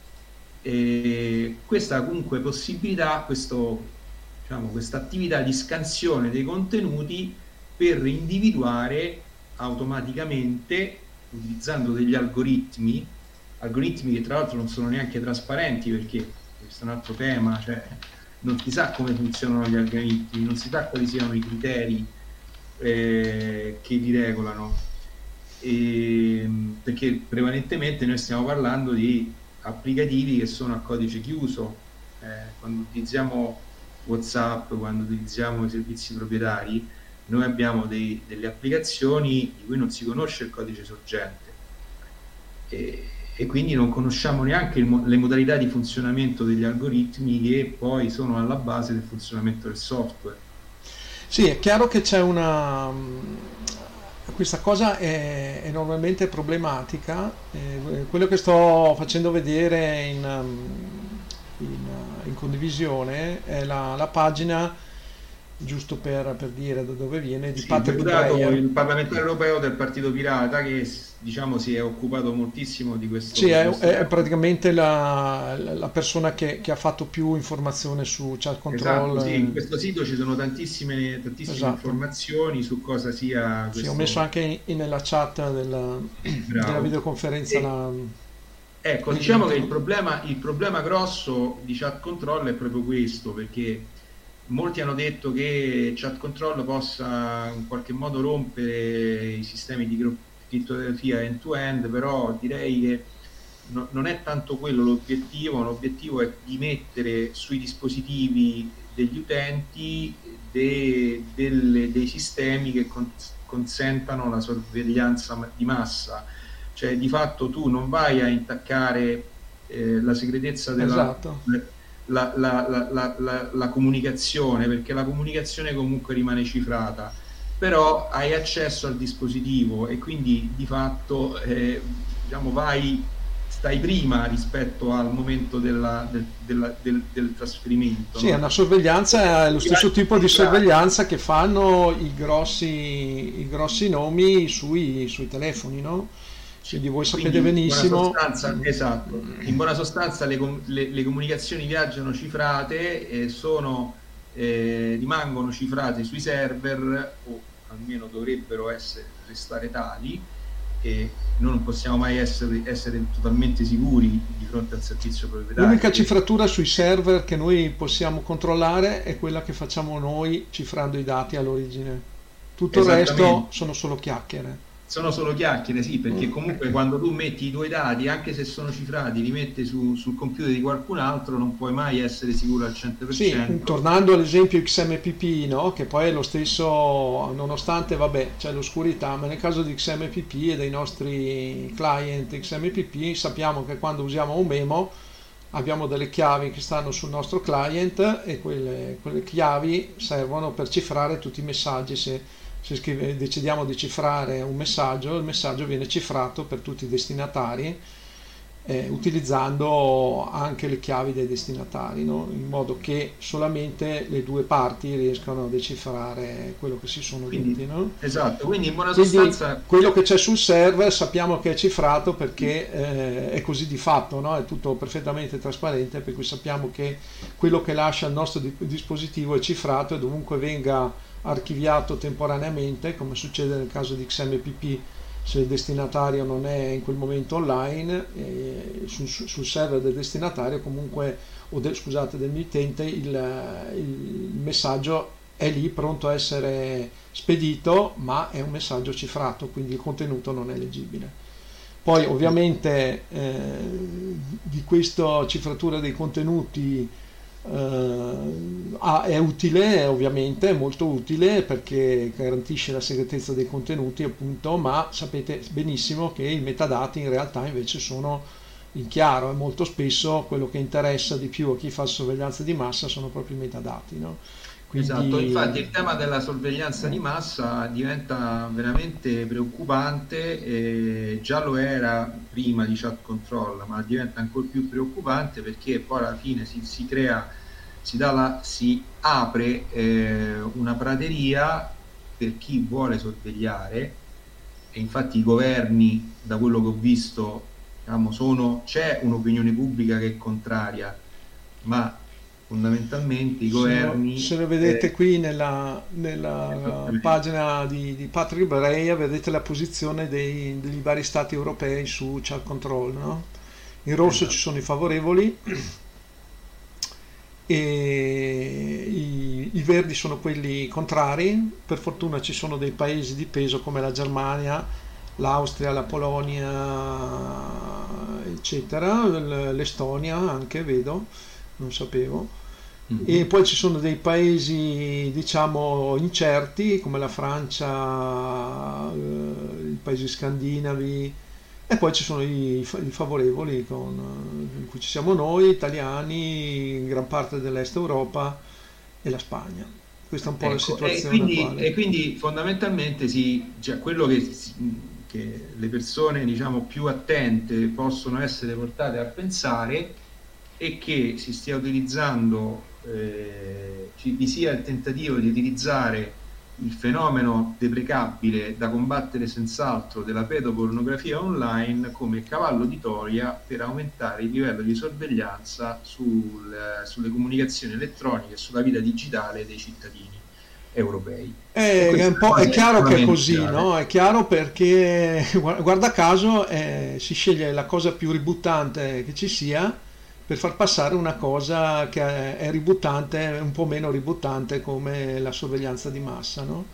e questa comunque possibilità, questo, diciamo, questa attività di scansione dei contenuti per individuare automaticamente, utilizzando degli algoritmi, algoritmi che tra l'altro non sono neanche trasparenti, perché questo è un altro tema, cioè non si sa come funzionano gli algoritmi, non si sa quali siano i criteri eh, che li regolano, e, perché prevalentemente noi stiamo parlando di applicativi che sono a codice chiuso. Eh, quando utilizziamo WhatsApp, quando utilizziamo i servizi proprietari, noi abbiamo dei, delle applicazioni di cui non si conosce il codice sorgente, e, e quindi non conosciamo neanche il, le modalità di funzionamento degli algoritmi che poi sono alla base del funzionamento del software. Sì, è chiaro che c'è una... questa cosa è enormemente problematica. Eh, quello che sto facendo vedere in, in, in condivisione è la, la pagina, giusto per, per dire da dove viene, di sì, Patrick deputato, Breyer, il parlamentare europeo del Partito Pirata, che diciamo si è occupato moltissimo di questo. Sì, è, questo è praticamente la, la persona che, che ha fatto più informazione su Chat Control. Esatto, sì, in questo sito ci sono tantissime, tantissime Esatto. informazioni su cosa sia questo. Sì, ho messo anche in, in, nella chat della, della videoconferenza. E, la... Ecco, diciamo che il problema, il problema grosso di Chat Control è proprio questo, perché molti hanno detto che Chat Control possa in qualche modo rompere i sistemi di crittografia end-to-end, però direi che no, non è tanto quello l'obiettivo. L'obiettivo è di mettere sui dispositivi degli utenti de, delle, dei sistemi che con, consentano la sorveglianza di massa, cioè di fatto tu non vai a intaccare eh, la segretezza della... Esatto. La, la, la, la, la, la comunicazione, perché la comunicazione comunque rimane cifrata, però hai accesso al dispositivo e quindi di fatto eh, diciamo vai, stai prima rispetto al momento della, del, della, del, del trasferimento. Sì, no? È una sorveglianza, è lo stesso tipo di sorveglianza che fanno i grossi, i grossi nomi sui, sui telefoni, no? Quindi voi sapete Quindi, benissimo. In buona sostanza, esatto. In buona sostanza le, le, le comunicazioni viaggiano cifrate e sono, eh, rimangono cifrate sui server, o almeno dovrebbero essere, restare tali, e non possiamo mai essere, essere totalmente sicuri di fronte al servizio proprietario. L'unica cifratura sui server che noi possiamo controllare è quella che facciamo noi cifrando i dati all'origine. Tutto il resto sono solo chiacchiere. Sono solo chiacchiere, sì, perché comunque quando tu metti i tuoi dati, anche se sono cifrati, li metti su, sul computer di qualcun altro, non puoi mai essere sicuro al cento per cento. Sì, tornando all'esempio X M P P, no? Che poi è lo stesso, nonostante, vabbè, c'è l'oscurità, ma nel caso di X M P P e dei nostri client X M P P sappiamo che quando usiamo un memo abbiamo delle chiavi che stanno sul nostro client, e quelle, quelle chiavi servono per cifrare tutti i messaggi. Se Se scrive, decidiamo di cifrare un messaggio, il messaggio viene cifrato per tutti i destinatari, eh, utilizzando anche le chiavi dei destinatari, no? In modo che solamente le due parti riescano a decifrare quello che si sono quindi, detti. No? Esatto, quindi in buona quindi sostanza... quello che c'è sul server sappiamo che è cifrato perché eh, è così di fatto, no? È tutto perfettamente trasparente, per cui sappiamo che quello che lascia il nostro dispositivo è cifrato, e dovunque venga archiviato temporaneamente, come succede nel caso di X M P P, se il destinatario non è in quel momento online, eh, sul, sul server del destinatario comunque, o del, scusate, del mittente, il, il messaggio è lì pronto a essere spedito, ma è un messaggio cifrato, quindi il contenuto non è leggibile. Poi ovviamente eh, di questa cifratura dei contenuti Eh, ah, è utile, ovviamente, è molto utile perché garantisce la segretezza dei contenuti, appunto, ma sapete benissimo che i metadati in realtà invece sono in chiaro e molto spesso quello che interessa di più a chi fa sorveglianza di massa sono proprio i metadati, no? Esatto, infatti Quindi il tema della sorveglianza di massa diventa veramente preoccupante, e già lo era prima di chat control, ma diventa ancora più preoccupante perché poi alla fine si, si crea, si, dà la, si apre eh, una prateria per chi vuole sorvegliare, e infatti i governi, da quello che ho visto, diciamo, sono, c'è un'opinione pubblica che è contraria, ma fondamentalmente i se lo, governi se lo vedete eh, qui nella, nella esattamente. pagina di, di Patrick Breya, vedete la posizione dei, degli vari stati europei su chat control, no? In rosso ci Esatto. sono i favorevoli e i, i verdi sono quelli contrari. Per fortuna ci sono dei paesi di peso come la Germania, l'Austria, la Polonia, eccetera, l- l'Estonia anche, vedo, non sapevo. E Mhm. poi ci sono dei paesi, diciamo, incerti come la Francia, eh, i paesi scandinavi, e poi ci sono i, fa- i favorevoli, con, eh, in cui ci siamo noi, italiani, gran parte dell'Est Europa e la Spagna. Questa è un po' la Ecco, e situazione quindi, attuale. e quindi fondamentalmente sì, cioè quello che, si- che le persone, diciamo, più attente possono essere portate a pensare è che si stia utilizzando, eh, ci, vi sia il tentativo di utilizzare il fenomeno deprecabile da combattere senz'altro della pedopornografia online come cavallo di Troia per aumentare il livello di sorveglianza sul, sulle comunicazioni elettroniche e sulla vita digitale dei cittadini europei. E È, è questa un è una po', è cosa chiaro che è estremamente così, grave. no? È chiaro perché, gua- guarda caso, eh, si sceglie la cosa più ributtante che ci sia per far passare una cosa che è, è ributtante, un po' meno ributtante come la sorveglianza di massa, no?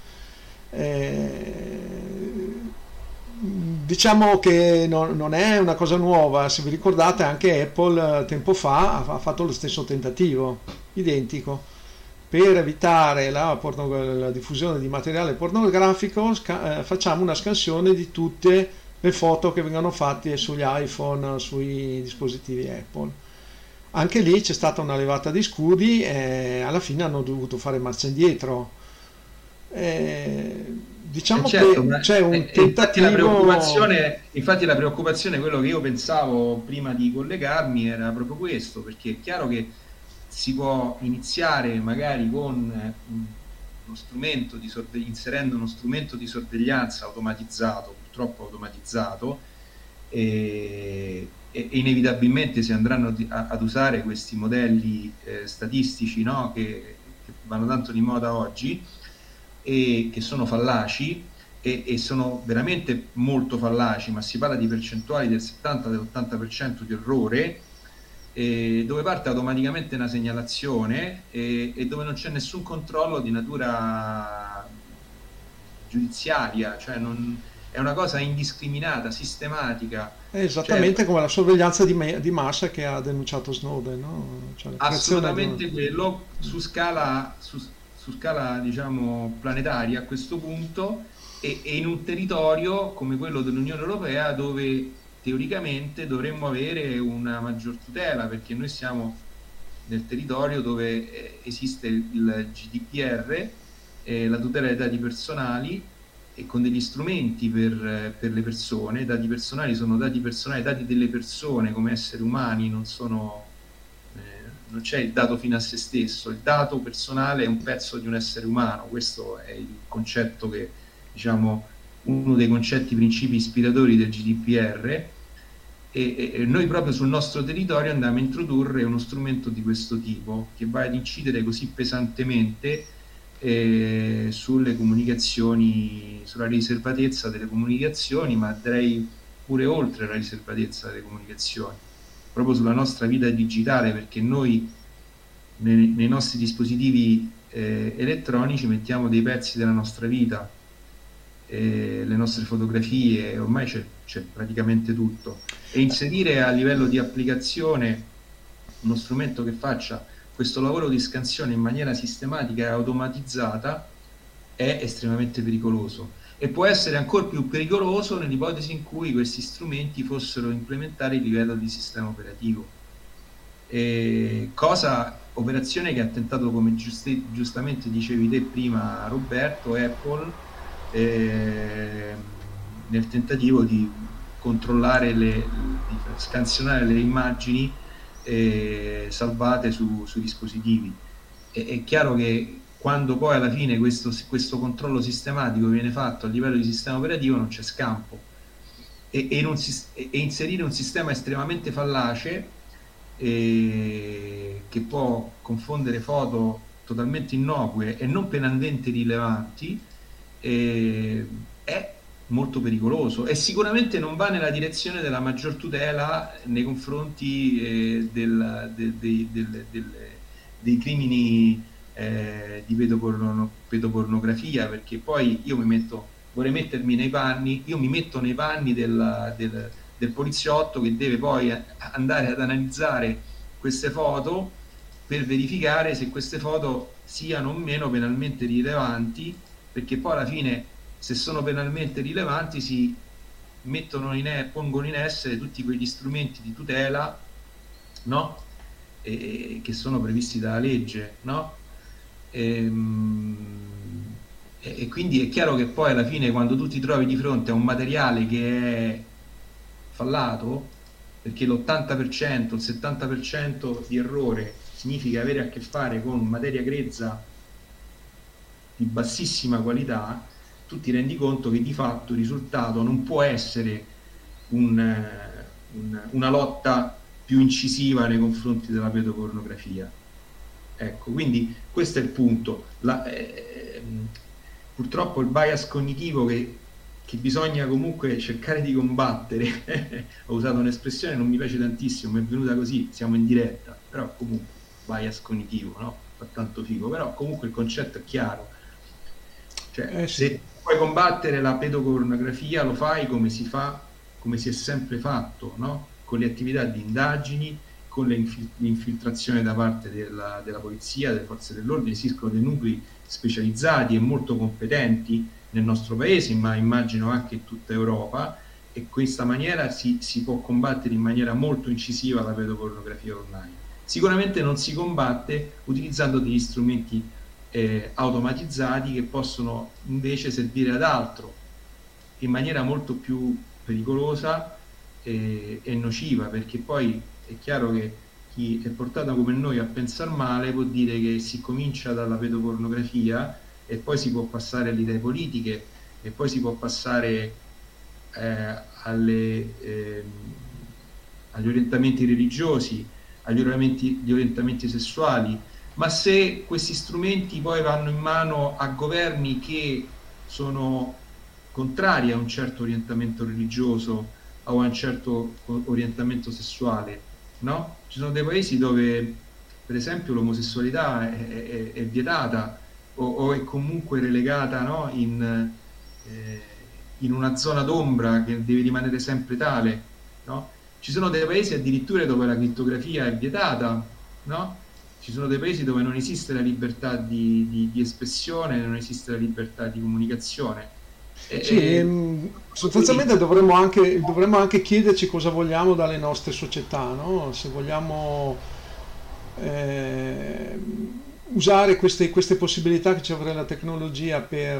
Eh, diciamo che non, non è una cosa nuova, se vi ricordate anche Apple eh, tempo fa ha, ha fatto lo stesso tentativo, identico, per evitare la, porno- la diffusione di materiale pornografico. Sca- eh, facciamo una scansione di tutte le foto che vengono fatte sugli iPhone, sui dispositivi Apple. Anche lì c'è stata una levata di scudi e alla fine hanno dovuto fare marcia indietro. Eh, Eh diciamo certo, che ma c'è e- un e infatti la tentativo. preoccupazione, infatti la preoccupazione, quello che io pensavo prima di collegarmi era proprio questo, perché è chiaro che si può iniziare magari con eh, un- uno strumento di sorve- inserendo uno strumento di sorveglianza automatizzato, purtroppo automatizzato, e, e- e inevitabilmente si andranno di- a- ad usare questi modelli eh, statistici, no, che, che vanno tanto di moda oggi e che sono fallaci, e, e sono veramente molto fallaci, ma si parla di percentuali del settanta-ottanta per cento di errore, eh, dove parte automaticamente una segnalazione, e, e dove non c'è nessun controllo di natura giudiziaria, cioè non, è una cosa indiscriminata, sistematica, È cioè esattamente come la sorveglianza di, me- di massa che ha denunciato Snowden, no? Cioè la creazione di un. assolutamente quello su scala, su, su scala diciamo planetaria a questo punto, e, e in un territorio come quello dell'Unione Europea dove teoricamente dovremmo avere una maggior tutela, perché noi siamo nel territorio dove eh, esiste il G D P R, eh, la tutela dei dati personali, e con degli strumenti per, eh, per le persone. I dati personali sono dati personali, dati delle persone come esseri umani, non sono eh, non c'è il dato fine a se stesso, il dato personale è un pezzo di un essere umano, questo è il concetto che, diciamo, uno dei concetti, principi ispiratori del G D P R, e, e noi proprio sul nostro territorio andiamo a introdurre uno strumento di questo tipo che va ad incidere così pesantemente eh, sulle comunicazioni, sulla riservatezza delle comunicazioni, ma direi pure oltre la riservatezza delle comunicazioni, proprio sulla nostra vita digitale, perché noi nei, nei nostri dispositivi eh, elettronici mettiamo dei pezzi della nostra vita, eh, le nostre fotografie, ormai c'è, c'è praticamente tutto. E inserire a livello di applicazione uno strumento che faccia questo lavoro di scansione in maniera sistematica e automatizzata è estremamente pericoloso, e può essere ancora più pericoloso nell'ipotesi in cui questi strumenti fossero implementati a livello di sistema operativo. E cosa, operazione che ha tentato, come giusti, giustamente dicevi te prima Roberto, Apple, eh, nel tentativo di controllare le, di scansionare le immagini eh, salvate su, sui dispositivi. E, è chiaro che quando poi alla fine questo, questo controllo sistematico viene fatto a livello di sistema operativo non c'è scampo, e, e, non si, e inserire un sistema estremamente fallace eh, che può confondere foto totalmente innocue e non penalmente rilevanti eh, è molto pericoloso, e sicuramente non va nella direzione della maggior tutela nei confronti eh, del, de, de, de, de, de, dei crimini eh, di pedoporno, pedopornografia, perché poi io mi metto, vorrei mettermi nei panni, io mi metto nei panni del, del, del poliziotto che deve poi andare ad analizzare queste foto per verificare se queste foto siano o meno penalmente rilevanti, perché poi alla fine, se sono penalmente rilevanti, si mettono in e, pongono in essere tutti quegli strumenti di tutela, no? E, che sono previsti dalla legge, no? E, e quindi è chiaro che poi alla fine, quando tu ti trovi di fronte a un materiale che è fallato, perché l'ottanta per cento, il settanta per cento di errore significa avere a che fare con materia grezza di bassissima qualità, tu ti rendi conto che di fatto il risultato non può essere un, un, una lotta più incisiva nei confronti della pedopornografia. Ecco, quindi questo è il punto. La, eh, purtroppo il bias cognitivo che, che bisogna comunque cercare di combattere, ho usato un'espressione, non mi piace tantissimo, mi è venuta così, siamo in diretta, però comunque bias cognitivo, no? Fa tanto figo, però comunque il concetto è chiaro. Cioè, eh sì. Se puoi combattere la pedopornografia, lo fai come si fa, come si è sempre fatto, no? Con le attività di indagini, con l'infiltrazione da parte della, della polizia, delle forze dell'ordine. Esistono dei nuclei specializzati e molto competenti nel nostro paese, ma immagino anche in tutta Europa, e questa maniera si, si può combattere in maniera molto incisiva la pedopornografia online. Sicuramente non si combatte utilizzando degli strumenti eh, automatizzati che possono invece servire ad altro in maniera molto più pericolosa e, e nociva, perché poi è chiaro che chi è portato come noi a pensare male può dire che si comincia dalla pedopornografia e poi si può passare alle idee politiche e poi si può passare eh, alle, eh, agli orientamenti religiosi, agli orientamenti, gli orientamenti sessuali, ma se questi strumenti poi vanno in mano a governi che sono contrari a un certo orientamento religioso o a un certo orientamento sessuale, no? Ci sono dei paesi dove per esempio l'omosessualità è, è, è vietata o, o è comunque relegata, no? in, eh, in una zona d'ombra che deve rimanere sempre tale, no? Ci sono dei paesi addirittura dove la crittografia è vietata, no? Ci sono dei paesi dove non esiste la libertà di, di, di espressione, non esiste la libertà di comunicazione. E, sì, e, sostanzialmente dovremmo anche, dovremmo anche chiederci cosa vogliamo dalle nostre società, no? Se vogliamo eh, usare queste, queste possibilità che ci offre la tecnologia per,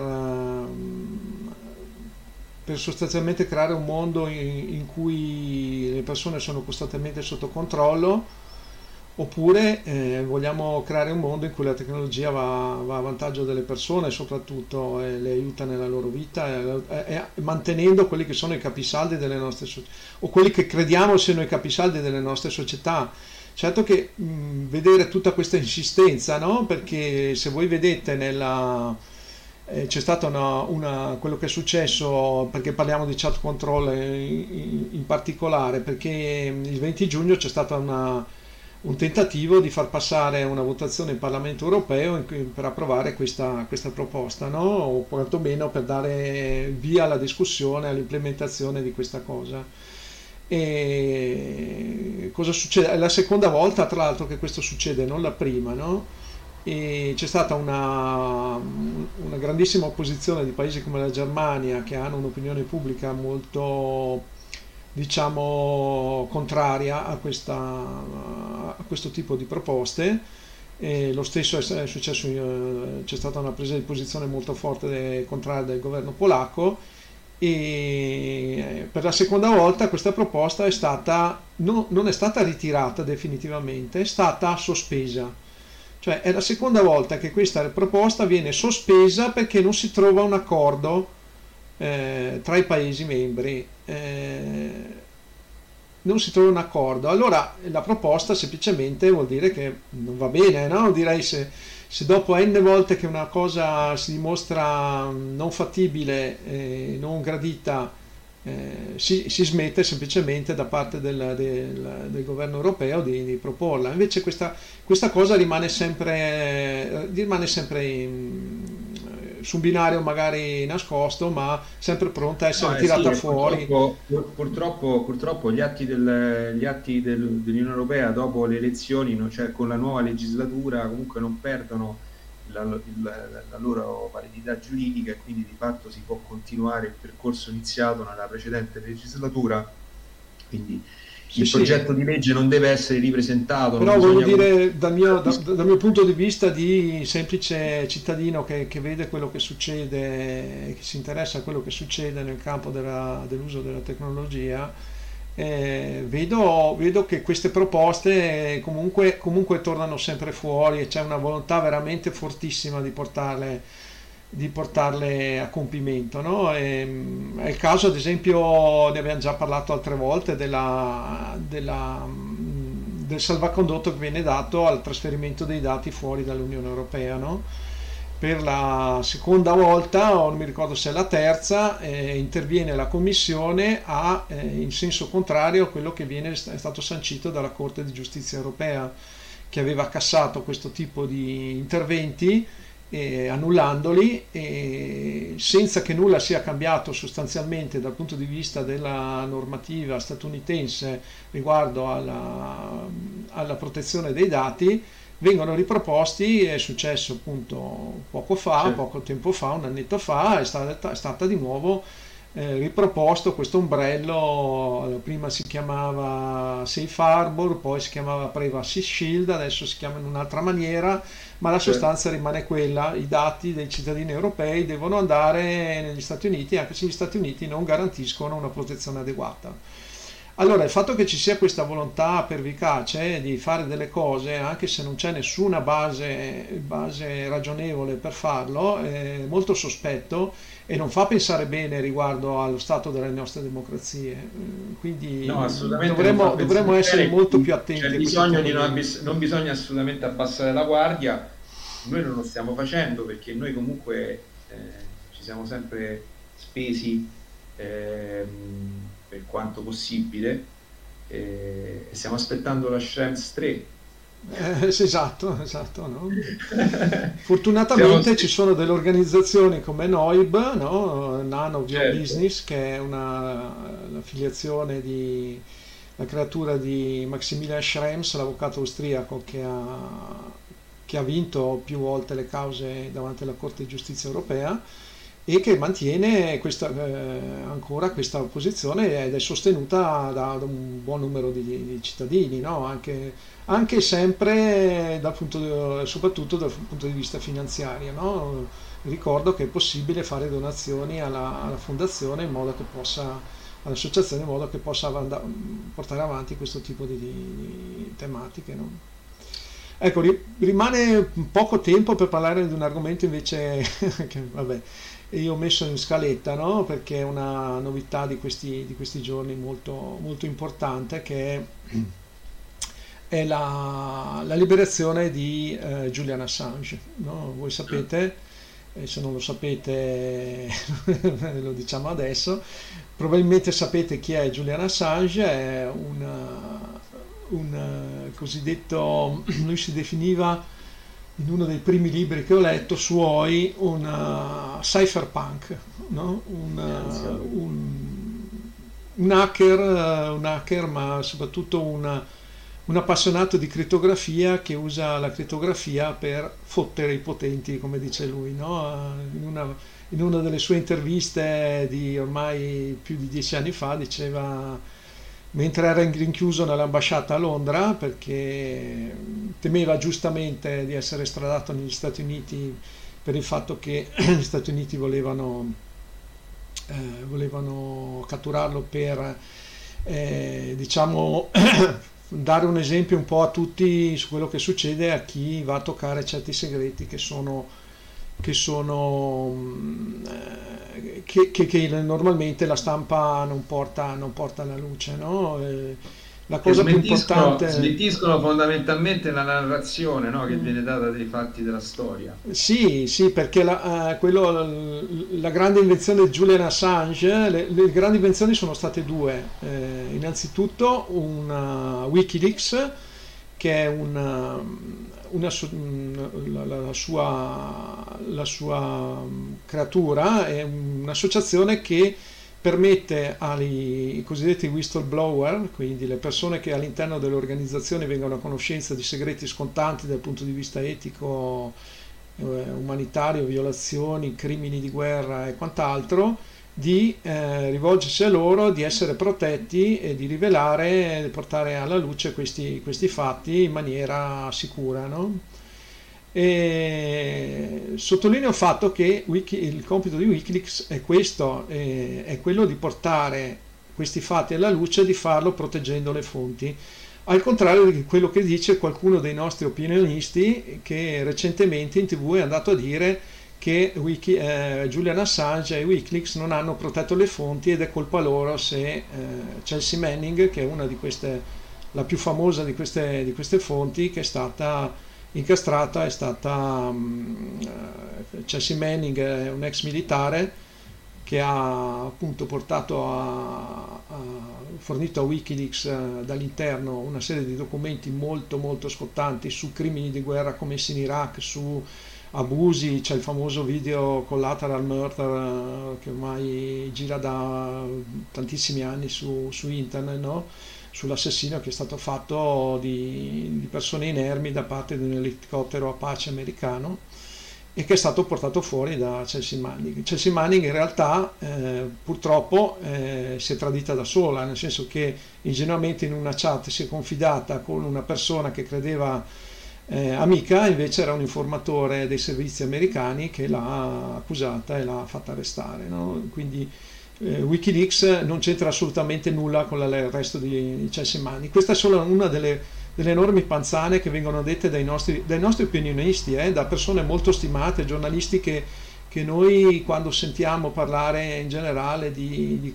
per sostanzialmente creare un mondo in, in cui le persone sono costantemente sotto controllo, oppure eh, vogliamo creare un mondo in cui la tecnologia va, va a vantaggio delle persone, soprattutto e le aiuta nella loro vita, e, e, e mantenendo quelli che sono i capisaldi delle nostre società, o quelli che crediamo siano i capisaldi delle nostre società. Certo che mh, vedere tutta questa insistenza, no? Perché se voi vedete nella eh, c'è stato una, una, quello che è successo, perché parliamo di chat control in, in, in particolare, perché il venti giugno c'è stata una un tentativo di far passare una votazione in Parlamento europeo per approvare questa, questa proposta, no? O quantomeno per dare via alla discussione, all'implementazione di questa cosa. E cosa succede? È la seconda volta, tra l'altro, che questo succede, non la prima, no? E c'è stata una, una grandissima opposizione di paesi come la Germania, che hanno un'opinione pubblica molto, diciamo, contraria a, questa, a questo tipo di proposte. E lo stesso è successo, eh, c'è stata una presa di posizione molto forte de- contraria del governo polacco, e per la seconda volta questa proposta è stata, no- non è stata ritirata definitivamente, è stata sospesa. Cioè è la seconda volta che questa proposta viene sospesa perché non si trova un accordo eh, tra i Paesi membri. Eh, non si trova un accordo. Allora la proposta semplicemente vuol dire che non va bene, no? Direi se, se dopo n volte che una cosa si dimostra non fattibile e non gradita, eh, si, si smette semplicemente da parte del, del- del governo europeo di, di proporla. Invece questa, questa cosa rimane sempre, rimane sempre in- su un binario magari nascosto, ma sempre pronta a No, essere eh sì, tirata e fuori. purtroppo, pur- purtroppo, purtroppo gli atti, del- gli atti del- dell'Unione Europea dopo le elezioni, no, cioè con la nuova legislatura, comunque non perdono la, il- la loro validità giuridica e quindi di fatto si può continuare il percorso iniziato nella precedente legislatura. Quindi Sì, il sì. progetto di legge non deve essere ripresentato, non Però voglio bisogna dire, dal mio, da- comunque... dal mio punto di vista di semplice cittadino che, che vede quello che succede, e che si interessa a quello che succede nel campo della- dell'uso della tecnologia, eh, vedo, vedo che queste proposte comunque, comunque tornano sempre fuori e c'è una volontà veramente fortissima di portarle, di portarle a compimento, no? E, mm, è il caso, ad esempio, ne abbiamo già parlato altre volte, della, della, mm, del salvacondotto che viene dato al trasferimento dei dati fuori dall'Unione Europea, no? Per la seconda volta, o non mi ricordo se è la terza, eh, interviene la Commissione a, eh, in senso contrario a quello che viene, è stato sancito dalla Corte di Giustizia Europea, che aveva cassato questo tipo di interventi, eh, annullandoli, e senza che nulla sia cambiato sostanzialmente dal punto di vista della normativa statunitense riguardo alla, alla protezione dei dati. Vengono riproposti, è successo appunto poco fa, Cioè, poco tempo fa, un annetto fa, è stata, è stata di nuovo eh, riproposto questo ombrello. Prima si chiamava Safe Harbor, poi si chiamava Privacy Shield, adesso si chiama in un'altra maniera, ma la cioè, sostanza rimane quella: i dati dei cittadini europei devono andare negli Stati Uniti, anche se gli Stati Uniti non garantiscono una protezione adeguata. Allora, il fatto che ci sia questa volontà pervicace di fare delle cose, anche se non c'è nessuna base, base ragionevole per farlo, è molto sospetto e non fa pensare bene riguardo allo stato delle nostre democrazie. Eh, no, Quindi assolutamente non fa dovremmo, dovremmo pensare essere bene. molto più C'è attenti a questo bisogno di non, fenomeno. abbis- non bisogna assolutamente abbassare la guardia. Noi non lo stiamo facendo perché noi comunque eh, ci siamo sempre spesi ehm, per quanto possibile eh, e stiamo aspettando la Schrems tre. Eh, sì, esatto, esatto, no? Siamo Fortunatamente ci spe- sono delle organizzazioni come NOIB, no? None of Your certo, Business, che è una, l'affiliazione di, la creatura di Maximilian Schrems, l'avvocato austriaco che ha, che ha vinto più volte le cause davanti alla Corte di Giustizia Europea, e che mantiene questa, eh, ancora questa posizione ed è sostenuta da, da un buon numero di, di cittadini, no? Anche, anche sempre dal punto, soprattutto dal punto di vista finanziario, no? Ricordo che è possibile fare donazioni alla, alla fondazione in modo che possa, all'associazione, in modo che possa avanda- portare avanti questo tipo di, di- di tematiche, no? Ecco, ri- rimane poco tempo per parlare di un argomento invece che, vabbè, io ho messo in scaletta, no? Perché è una novità di questi, di questi giorni molto, molto importante, che è, è la, la liberazione di eh, Julian Assange, no? Voi sapete, e se non lo sapete lo diciamo adesso, probabilmente sapete chi è Julian Assange. È un, un eh, cosiddetto, lui si definiva in uno dei primi libri che ho letto suoi un uh, cypherpunk, no? un, eh, uh, anziano. un- un hacker, eh, un hacker, ma soprattutto un, un appassionato di crittografia che usa la crittografia per fottere i potenti, come dice lui, no? In una, in una delle sue interviste di ormai più di dieci anni fa diceva, mentre era rinchiuso nell'ambasciata a Londra perché temeva giustamente di essere estradato negli Stati Uniti per il fatto che gli Stati Uniti volevano, eh, volevano catturarlo per, eh, diciamo, dare un esempio un po' a tutti su quello che succede a chi va a toccare certi segreti che sono che sono eh, che, che, che normalmente la stampa non porta, non porta alla luce, no? Eh, la Che cosa più smentiscono, importante. smentiscono fondamentalmente la narrazione, no, che Mm. viene data dei fatti della storia. Sì, sì, perché la, eh, quello, la grande invenzione di Julian Assange, le, le grandi invenzioni sono state due. Eh, innanzitutto una Wikileaks, che è una, una su- la, la- la sua, la sua creatura, è un'associazione che permette ai cosiddetti whistleblower, quindi le persone che all'interno delle organizzazioni vengono a conoscenza di segreti scontanti dal punto di vista etico, eh, umanitario, violazioni, crimini di guerra e quant'altro, di eh, rivolgersi a loro, di essere protetti e di rivelare, di portare alla luce questi, questi fatti in maniera sicura, no? E sottolineo il fatto che Wiki, il compito di Wikileaks è questo, eh, è quello di portare questi fatti alla luce e di farlo proteggendo le fonti, al contrario di quello che dice qualcuno dei nostri opinionisti che recentemente in tv è andato a dire che Wiki, eh, Julian Assange e Wikileaks non hanno protetto le fonti ed è colpa loro se eh, Chelsea Manning, che è una di queste, la più famosa di queste, di queste fonti, che è stata incastrata, è stata um, Chelsea Manning è un ex militare che ha appunto portato a, a fornito a Wikileaks eh, dall'interno una serie di documenti molto molto scottanti su crimini di guerra commessi in Iraq, su abusi. C'è il famoso video Collateral Murder eh, che ormai gira da tantissimi anni su, su internet, no? Sull'assassino che è stato fatto di, di persone inermi da parte di un elicottero Apache americano e che è stato portato fuori da Chelsea Manning. Chelsea Manning in realtà eh, purtroppo eh, si è tradita da sola, nel senso che ingenuamente in una chat si è confidata con una persona che credeva eh, amica, invece era un informatore dei servizi americani che l'ha accusata e l'ha fatta arrestare, no? Quindi eh, Wikileaks non c'entra assolutamente nulla con l'arresto di, di Chelsea Manning. Questa è solo una delle delle enormi panzane che vengono dette dai nostri, dai nostri opinionisti, eh, da persone molto stimate, giornalisti che, che noi quando sentiamo parlare in generale di, di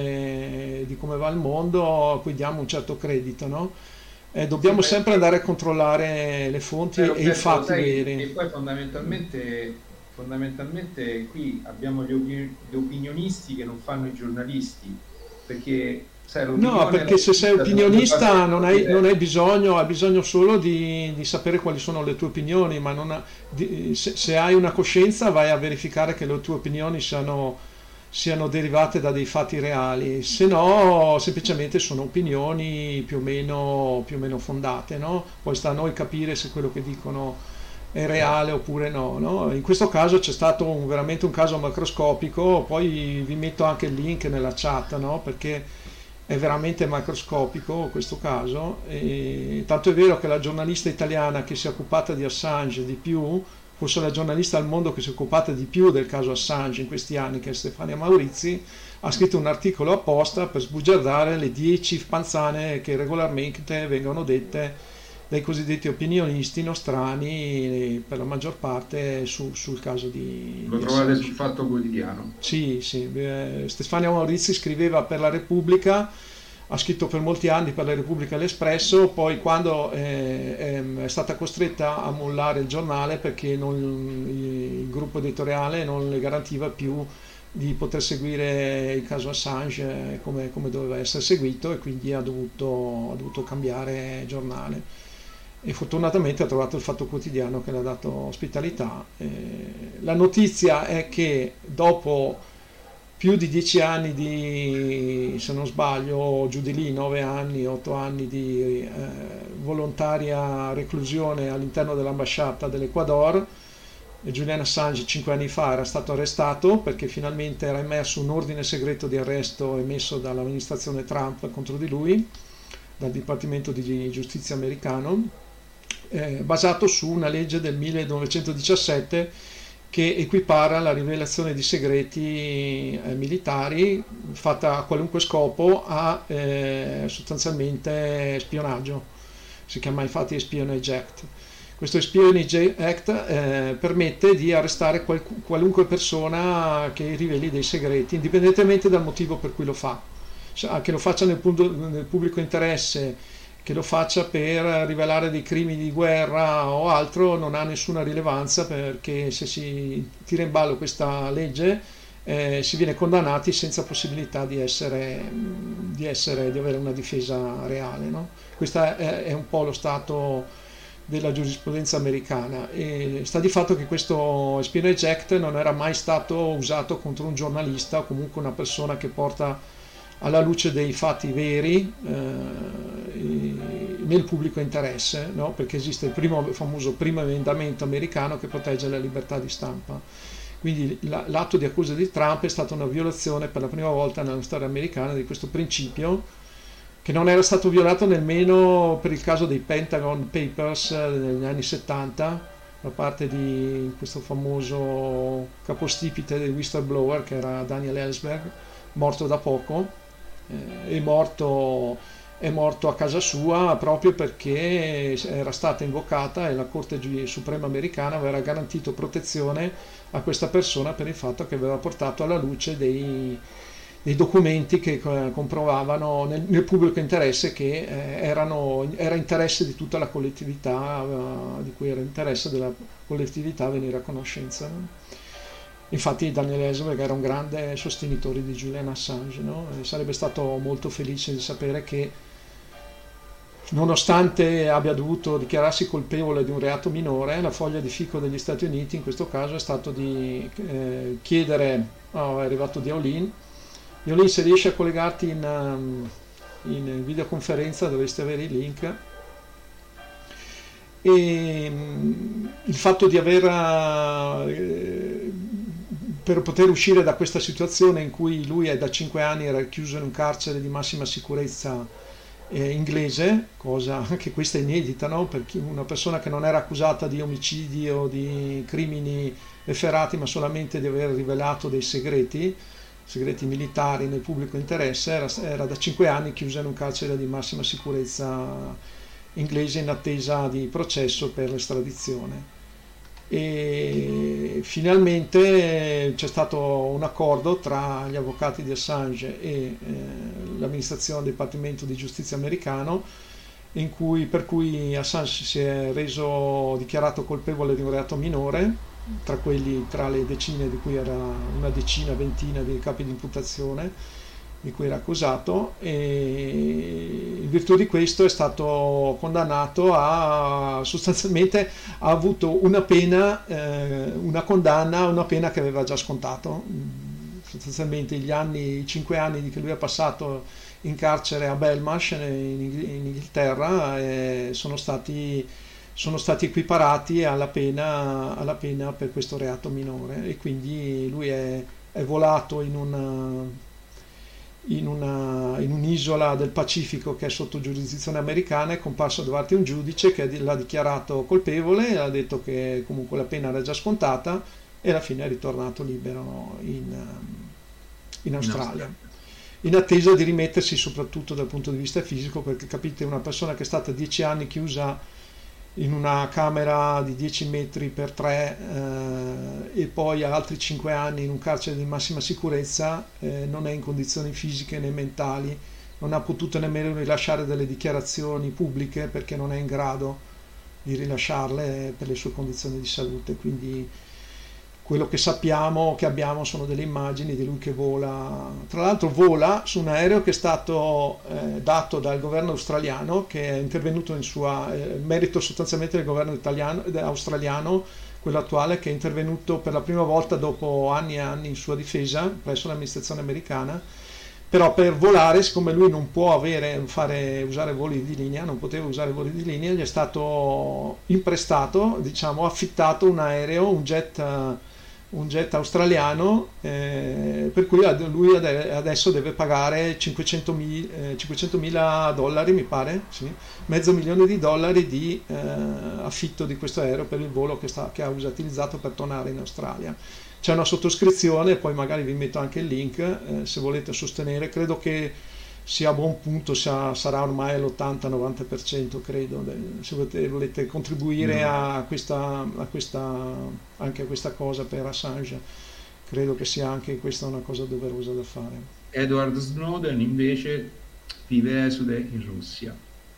cose, di come va il mondo, a cui diamo un certo credito, no? Eh, dobbiamo Sì, sempre beh, andare a controllare le fonti eh, e i Roberto, lo fatti sai, veri. e poi fondamentalmente, fondamentalmente qui abbiamo gli, opi- gli opinionisti che non fanno i giornalisti, perché sai, No, l'opinione e la perché se sei notizia sono due opinionista cose non hai, non hai diverse. bisogno, hai bisogno solo di, di sapere quali sono le tue opinioni, ma non ha- di- se, se hai una coscienza vai a verificare che le tue opinioni siano, siano derivate da dei fatti reali, se no semplicemente sono opinioni più o meno, più o meno fondate, no? Poi sta a noi capire se quello che dicono è Certo. reale oppure no, no? In questo caso c'è stato un- veramente un caso macroscopico, poi vi metto anche il link nella chat, no? Perché è veramente macroscopico questo caso, e tanto è vero che la giornalista italiana che si è occupata di Assange di più, forse la giornalista al mondo che si è occupata di più del caso Assange in questi anni, che è Stefania Maurizi, ha scritto un articolo apposta per sbugiardare le dieci panzane che regolarmente vengono dette dai cosiddetti opinionisti nostrani, per la maggior parte su- sul caso di, Lo di trovate sul Assange. Fatto Quotidiano. Sì, sì, eh, Stefania Maurizi scriveva per la Repubblica, ha scritto per molti anni per la Repubblica e l'Espresso, poi quando eh, ehm, è stata costretta a mollare il giornale perché non- il gruppo editoriale non le garantiva più di poter seguire il caso Assange eh, come, come doveva essere seguito, e quindi ha dovuto, ha dovuto cambiare giornale. E fortunatamente ha trovato il Fatto Quotidiano che le ha dato ospitalità. Eh, la notizia è che dopo più di dieci anni di, se non sbaglio, giù di lì, nove anni, otto anni di eh, volontaria reclusione all'interno dell'ambasciata dell'Ecuador. E Julian Assange cinque anni fa era stato arrestato perché finalmente era emerso un ordine segreto di arresto emesso dall'amministrazione Trump contro di lui, dal Dipartimento di Giustizia americano, eh, basato su una legge del millenovecentodiciassette che equipara la rivelazione di segreti eh, militari fatta a qualunque scopo a eh, sostanzialmente spionaggio. Si chiama infatti Espionage Act. Questo Espionage Act eh, permette di arrestare qual- qualunque persona che riveli dei segreti, indipendentemente dal motivo per cui lo fa. Che lo faccia nel, punto, nel pubblico interesse, che lo faccia per rivelare dei crimini di guerra o altro, non ha nessuna rilevanza, perché se si tira in ballo questa legge eh, si viene condannati senza possibilità di essere, di, essere, di avere una difesa reale, no? Questo è, è un po' lo stato della giurisprudenza americana, e sta di fatto che questo Espionage Act non era mai stato usato contro un giornalista o comunque una persona che porta alla luce dei fatti veri eh, nel pubblico interesse, no? Perché esiste il primo, il famoso primo emendamento americano che protegge la libertà di stampa. Quindi la, l'atto di accusa di Trump è stata una violazione per la prima volta nella storia americana di questo principio, che non era stato violato nemmeno per il caso dei Pentagon Papers negli anni settanta da parte di questo famoso capostipite del whistleblower che era Daniel Ellsberg, morto da poco. Eh, è morto, è morto a casa sua proprio perché era stata invocata e la Corte Suprema americana aveva garantito protezione a questa persona per il fatto che aveva portato alla luce dei dei documenti che comprovavano nel, nel pubblico interesse che eh, erano, era interesse di tutta la collettività, uh, di cui era interesse della collettività venire a conoscenza, no? Infatti Daniel Ellsberg era un grande sostenitore di Julian Assange, no? E sarebbe stato molto felice di sapere che, nonostante abbia dovuto dichiararsi colpevole di un reato minore, la foglia di fico degli Stati Uniti in questo caso è stato di eh, chiedere, oh, è arrivato Diaolin, Diaolin, se riesci a collegarti in, um, in videoconferenza dovresti avere il link, e um, il fatto di aver uh, per poter uscire da questa situazione in cui lui è da cinque anni era chiuso in un carcere di massima sicurezza eh, inglese, cosa anche questa inedita, no? Per chi, una persona che non era accusata di omicidi o di crimini efferati, ma solamente di aver rivelato dei segreti segreti militari nel pubblico interesse, era, era da cinque anni chiusa in un carcere di massima sicurezza inglese in attesa di processo per l'estradizione. E finalmente c'è stato un accordo tra gli avvocati di Assange e eh, l'amministrazione del Dipartimento di Giustizia americano, in cui, per cui Assange si è reso dichiarato colpevole di un reato minore, tra quelli, tra le decine di cui era una decina, ventina di capi di imputazione di cui era accusato, e in virtù di questo è stato condannato a, sostanzialmente ha avuto una pena, eh, una condanna, una pena che aveva già scontato. Sostanzialmente gli anni, i cinque anni che lui ha passato in carcere a Belmarsh in, in Inghilterra eh, sono stati sono stati equiparati alla pena, alla pena per questo reato minore, e quindi lui è, è volato in, una, in, una, in un'isola del Pacifico che è sotto giurisdizione americana, è comparso davanti a un giudice che l'ha dichiarato colpevole, ha detto che comunque la pena era già scontata e alla fine è ritornato libero in, in Australia. In attesa di rimettersi soprattutto dal punto di vista fisico, perché capite, una persona che è stata dieci anni chiusa in una camera di dieci metri per tre eh, e poi altri cinque anni in un carcere di massima sicurezza, eh, non è in condizioni fisiche né mentali, non ha potuto nemmeno rilasciare delle dichiarazioni pubbliche perché non è in grado di rilasciarle per le sue condizioni di salute. Quindi quello che sappiamo, che abbiamo, sono delle immagini di lui che vola, tra l'altro vola su un aereo che è stato eh, dato dal governo australiano, che è intervenuto in sua eh, merito sostanzialmente del governo italiano, australiano, quello attuale, che è intervenuto per la prima volta dopo anni e anni in sua difesa presso l'amministrazione americana. Però per volare, siccome lui non può avere, fare, usare voli di linea, non poteva usare voli di linea, gli è stato imprestato, diciamo, affittato un aereo, un jet, uh, un jet australiano, eh, per cui ad- lui ade- adesso deve pagare cinquecentomila dollari, mi pare, sì, mezzo milione di dollari di eh, affitto di questo aereo per il volo che, sta- che ha utilizzato per tornare in Australia. C'è una sottoscrizione, poi magari vi metto anche il link eh, se volete sostenere. Credo che sia a buon punto, sia- sarà ormai all'ottanta-novanta per cento, credo, del- se volete, volete contribuire No. a questa, a questa, anche a questa cosa per Assange. Credo che sia anche questa una cosa doverosa da fare. Edward Snowden invece vive esule in Russia.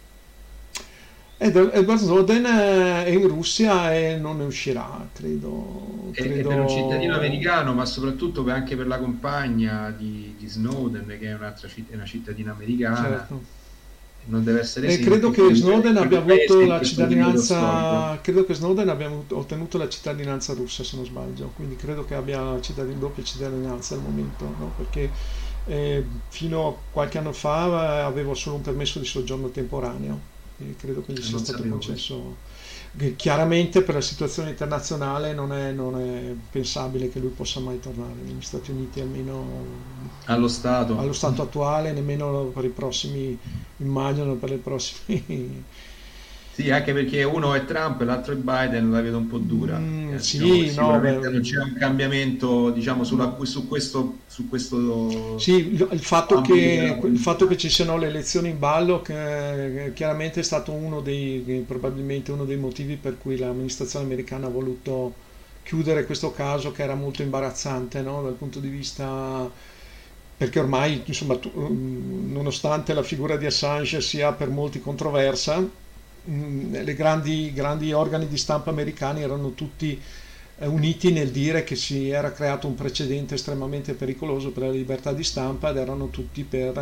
Ed- Edward Snowden eh, è in Russia e non ne uscirà, credo, E, e per un cittadino credo. americano, ma soprattutto per- anche per la compagna di, di Snowden, che è un'altra citt- è una cittadina americana, Certo. non deve essere E credo semplice che vivere Snowden in abbia quel paese avuto in la questo periodo storico. cittadinanza, credo che Snowden abbia avuto- ottenuto la cittadinanza russa, se non sbaglio, quindi credo che abbia la cittadin- doppia cittadinanza al momento, no? Perché eh, fino a qualche anno fa eh, avevo solo un permesso di soggiorno temporaneo, e credo che gli Eh, sia Non stato sapevo questo. concesso. Che chiaramente per la situazione internazionale non è, non è pensabile che lui possa mai tornare negli Stati Uniti, almeno Allo Stato. allo stato attuale, nemmeno per i prossimi, immagino per i prossimi. Sì, anche perché uno è Trump e l'altro è Biden, la vedo un po' dura. Mm, Eh, diciamo che sì, no, sicuramente non beh, c'è un cambiamento, diciamo, sulla- no. su questo, su questo Sì, il il fatto ambito della che, il fatto politica. che ci siano le elezioni in ballo, che, che chiaramente è stato uno dei, che probabilmente uno dei motivi per cui l'amministrazione americana ha voluto chiudere questo caso, che era molto imbarazzante, no? Dal punto di vista, perché ormai, insomma, tu- mm, nonostante la figura di Assange sia per molti controversa, mm, le grandi, grandi organi di stampa americani erano tutti eh, uniti nel dire che si era creato un precedente estremamente pericoloso per la libertà di stampa, ed erano tutti per,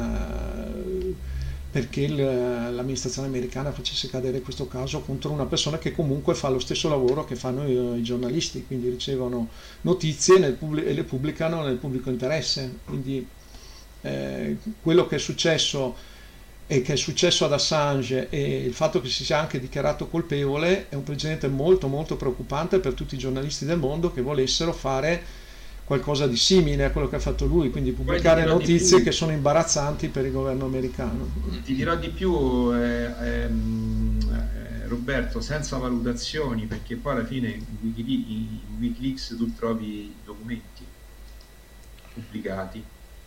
eh, perché il- l'amministrazione americana facesse cadere questo caso contro una persona che comunque fa lo stesso lavoro che fanno i, i giornalisti, quindi ricevono notizie nel pubblic- e le pubblicano nel pubblico interesse. Quindi eh, quello che è successo e che è successo ad Assange, e il fatto che si sia anche dichiarato colpevole, è un precedente molto molto preoccupante per tutti i giornalisti del mondo che volessero fare qualcosa di simile a quello che ha fatto lui, quindi Poi ti pubblicare dirò di notizie più, che sono imbarazzanti per il governo americano. ti dirò di più, eh, ehm, eh, Roberto, senza valutazioni, perché poi alla fine in Wikileaks, in Wikileaks tu trovi i documenti pubblicati,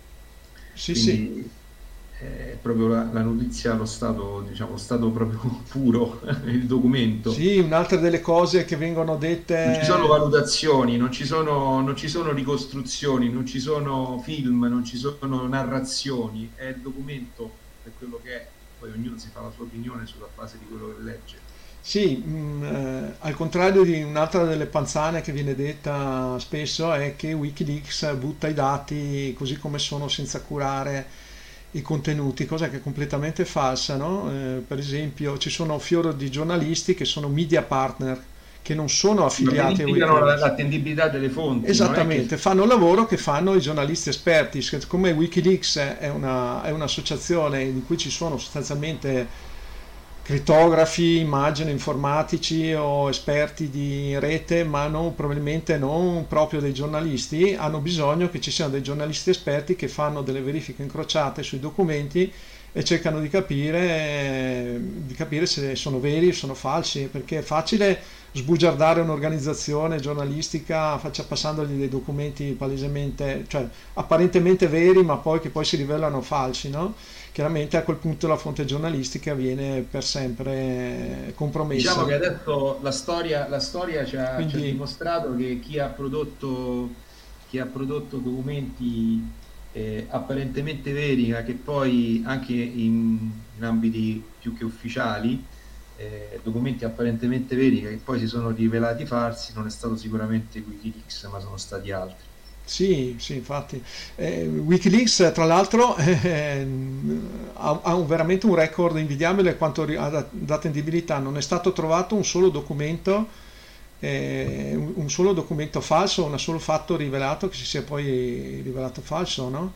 Sì, sì. quindi è proprio la, la notizia allo stato, diciamo, stato proprio puro, il documento. Sì, un'altra delle cose che vengono Non ci sono dette. valutazioni, non ci sono, non ci sono ricostruzioni, non ci sono film, non ci sono narrazioni, è il documento per quello che è, poi ognuno si fa la sua opinione sulla base di quello che legge. Sì, mh, eh, al contrario di un'altra delle panzane che viene detta spesso, è che Wikileaks butta i dati così come sono senza curare i contenuti, cosa che è completamente falsa, no? Eh, per esempio, ci sono un fioro di giornalisti che sono media partner, che non sono Sì, ma affiliati a verificano la- Wikileaks. l'attendibilità delle fonti, non è che... Esattamente, fanno il lavoro che fanno i giornalisti esperti. Siccome Wikileaks è una- è un'associazione in cui ci sono sostanzialmente crittografi, immagini, informatici o esperti di rete, ma non, probabilmente non proprio dei giornalisti, hanno bisogno che ci siano dei giornalisti esperti che fanno delle verifiche incrociate sui documenti e cercano di capire, di capire se sono veri o sono falsi, perché è facile sbugiardare un'organizzazione giornalistica faccia- passandogli dei documenti palesemente, cioè apparentemente veri, ma poi che poi si rivelano falsi, no? Chiaramente a quel punto la fonte giornalistica viene per sempre Diciamo che compromessa. adesso la storia, la storia ci ha, ci ha Quindi dimostrato che chi ha prodotto, chi ha prodotto documenti eh, apparentemente veri, ma che poi anche in, in ambiti più che ufficiali, eh, documenti apparentemente veri che poi si sono rivelati falsi, non è stato sicuramente Wikileaks, ma sono stati altri. sì, sì, infatti. Eh, Wikileaks, tra l'altro, eh, ha, ha un- veramente un record invidiabile quanto ri- ad ad attendibilità. Non è stato trovato un solo documento eh, un, un solo documento falso, un solo fatto rivelato che si sia poi rivelato falso, no?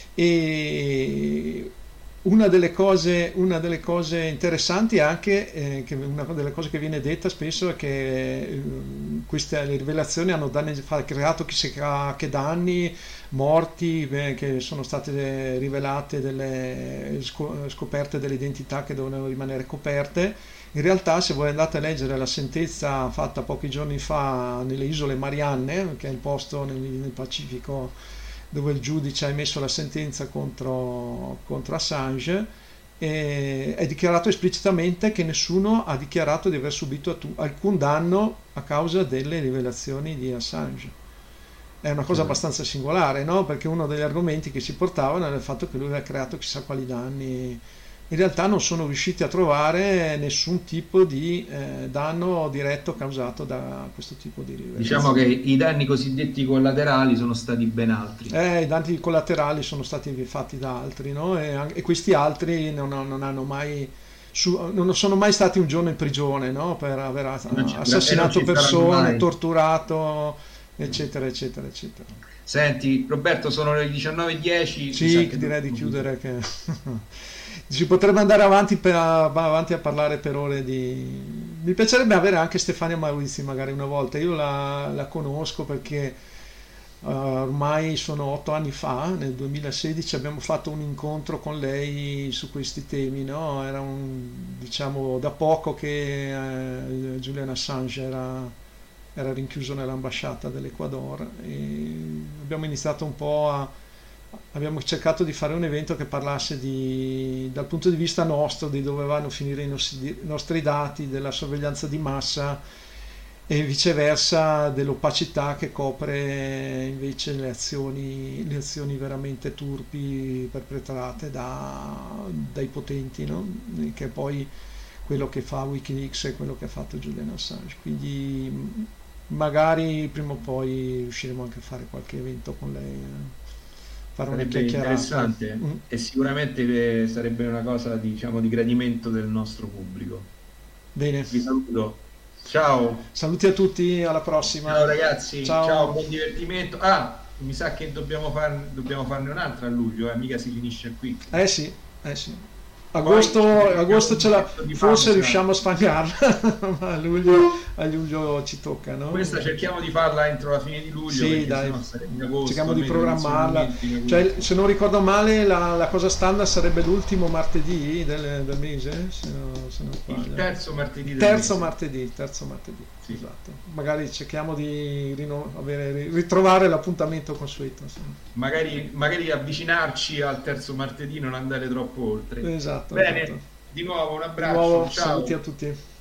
E una delle cose, una delle cose interessanti è anche, eh, che una delle cose che viene detta spesso è che eh, queste le rivelazioni hanno danni, fa- creato chissà che danni, morti, eh, che sono state rivelate delle sco- scoperte delle identità che dovevano rimanere coperte. In realtà, se voi andate a leggere la sentenza fatta pochi giorni fa nelle isole Marianne, che è il posto nel, nel Pacifico dove il giudice ha emesso la sentenza contro, contro Assange, e è dichiarato esplicitamente che nessuno ha dichiarato di aver subito atu- alcun danno a causa delle rivelazioni di Assange. È una cosa abbastanza singolare, no? Perché uno degli argomenti che si portavano era il fatto che lui aveva creato chissà quali danni. In realtà non sono riusciti a trovare nessun tipo di eh, danno diretto causato da questo tipo di rivelazioni. Diciamo che i danni cosiddetti collaterali sono stati ben altri. Eh, i danni collaterali sono stati fatti da altri, no? E, an- e questi altri non, non hanno mai, su- non sono mai stati un giorno in prigione, no? Per aver a- Non ci- e non assassinato ci saranno persone, mai. torturato, eccetera, eccetera, eccetera. Senti, Roberto, sono le diciannove e dieci. mi sa Sì, che direi di dobbiamo chiudere che si potrebbe andare avanti, per- avanti a parlare per ore di... Mi piacerebbe avere anche Stefania Maurizi magari una volta, io la, la conosco perché eh, ormai sono otto anni fa, nel duemilasedici abbiamo fatto un incontro con lei su questi temi, no? Era un, diciamo, da poco che eh, Julian Assange era, era rinchiuso nell'ambasciata dell'Ecuador e abbiamo iniziato un po' a abbiamo cercato di fare un evento che parlasse di, dal punto di vista nostro, di dove vanno a finire i nostri, i nostri dati, della sorveglianza di massa e viceversa dell'opacità che copre invece le azioni, le azioni veramente turpi perpetrate da, dai potenti, no? Che è poi quello che fa Wikileaks e quello che ha fatto Julian Assange. Quindi magari prima o poi riusciremo anche a fare qualche evento con lei. Eh. Fare una Sarebbe chiacchierata. interessante Mm. e sicuramente eh, sarebbe una cosa, diciamo, di gradimento del nostro pubblico. Bene, Vi saluto. Ciao. saluti a tutti, alla prossima. Ciao ragazzi, Ciao. ciao, buon divertimento. Ah, mi sa che dobbiamo, far- dobbiamo farne un'altra a luglio, eh, mica si finisce qui. Eh sì, eh sì. Agosto, agosto ce la, forse riusciamo a sfangarla, ma a luglio, a luglio ci tocca, no? Questa cerchiamo di farla entro la fine di luglio, Sì, perché dai, sennò sarebbe agosto, cerchiamo di almeno programmarla. inizialmente, Cioè, se non ricordo male, la, la cosa standard sarebbe l'ultimo martedì del, del mese, se non, se non il sbaglio. terzo martedì del Terzo mese. martedì, terzo martedì, Sì. esatto. Magari cerchiamo di rino- avere- ritrovare l'appuntamento consueto. Sì. Magari, magari avvicinarci al terzo martedì, non andare troppo oltre. Esatto. Bene, esatto. di nuovo un Di abbraccio, nuovo, ciao. saluti a tutti.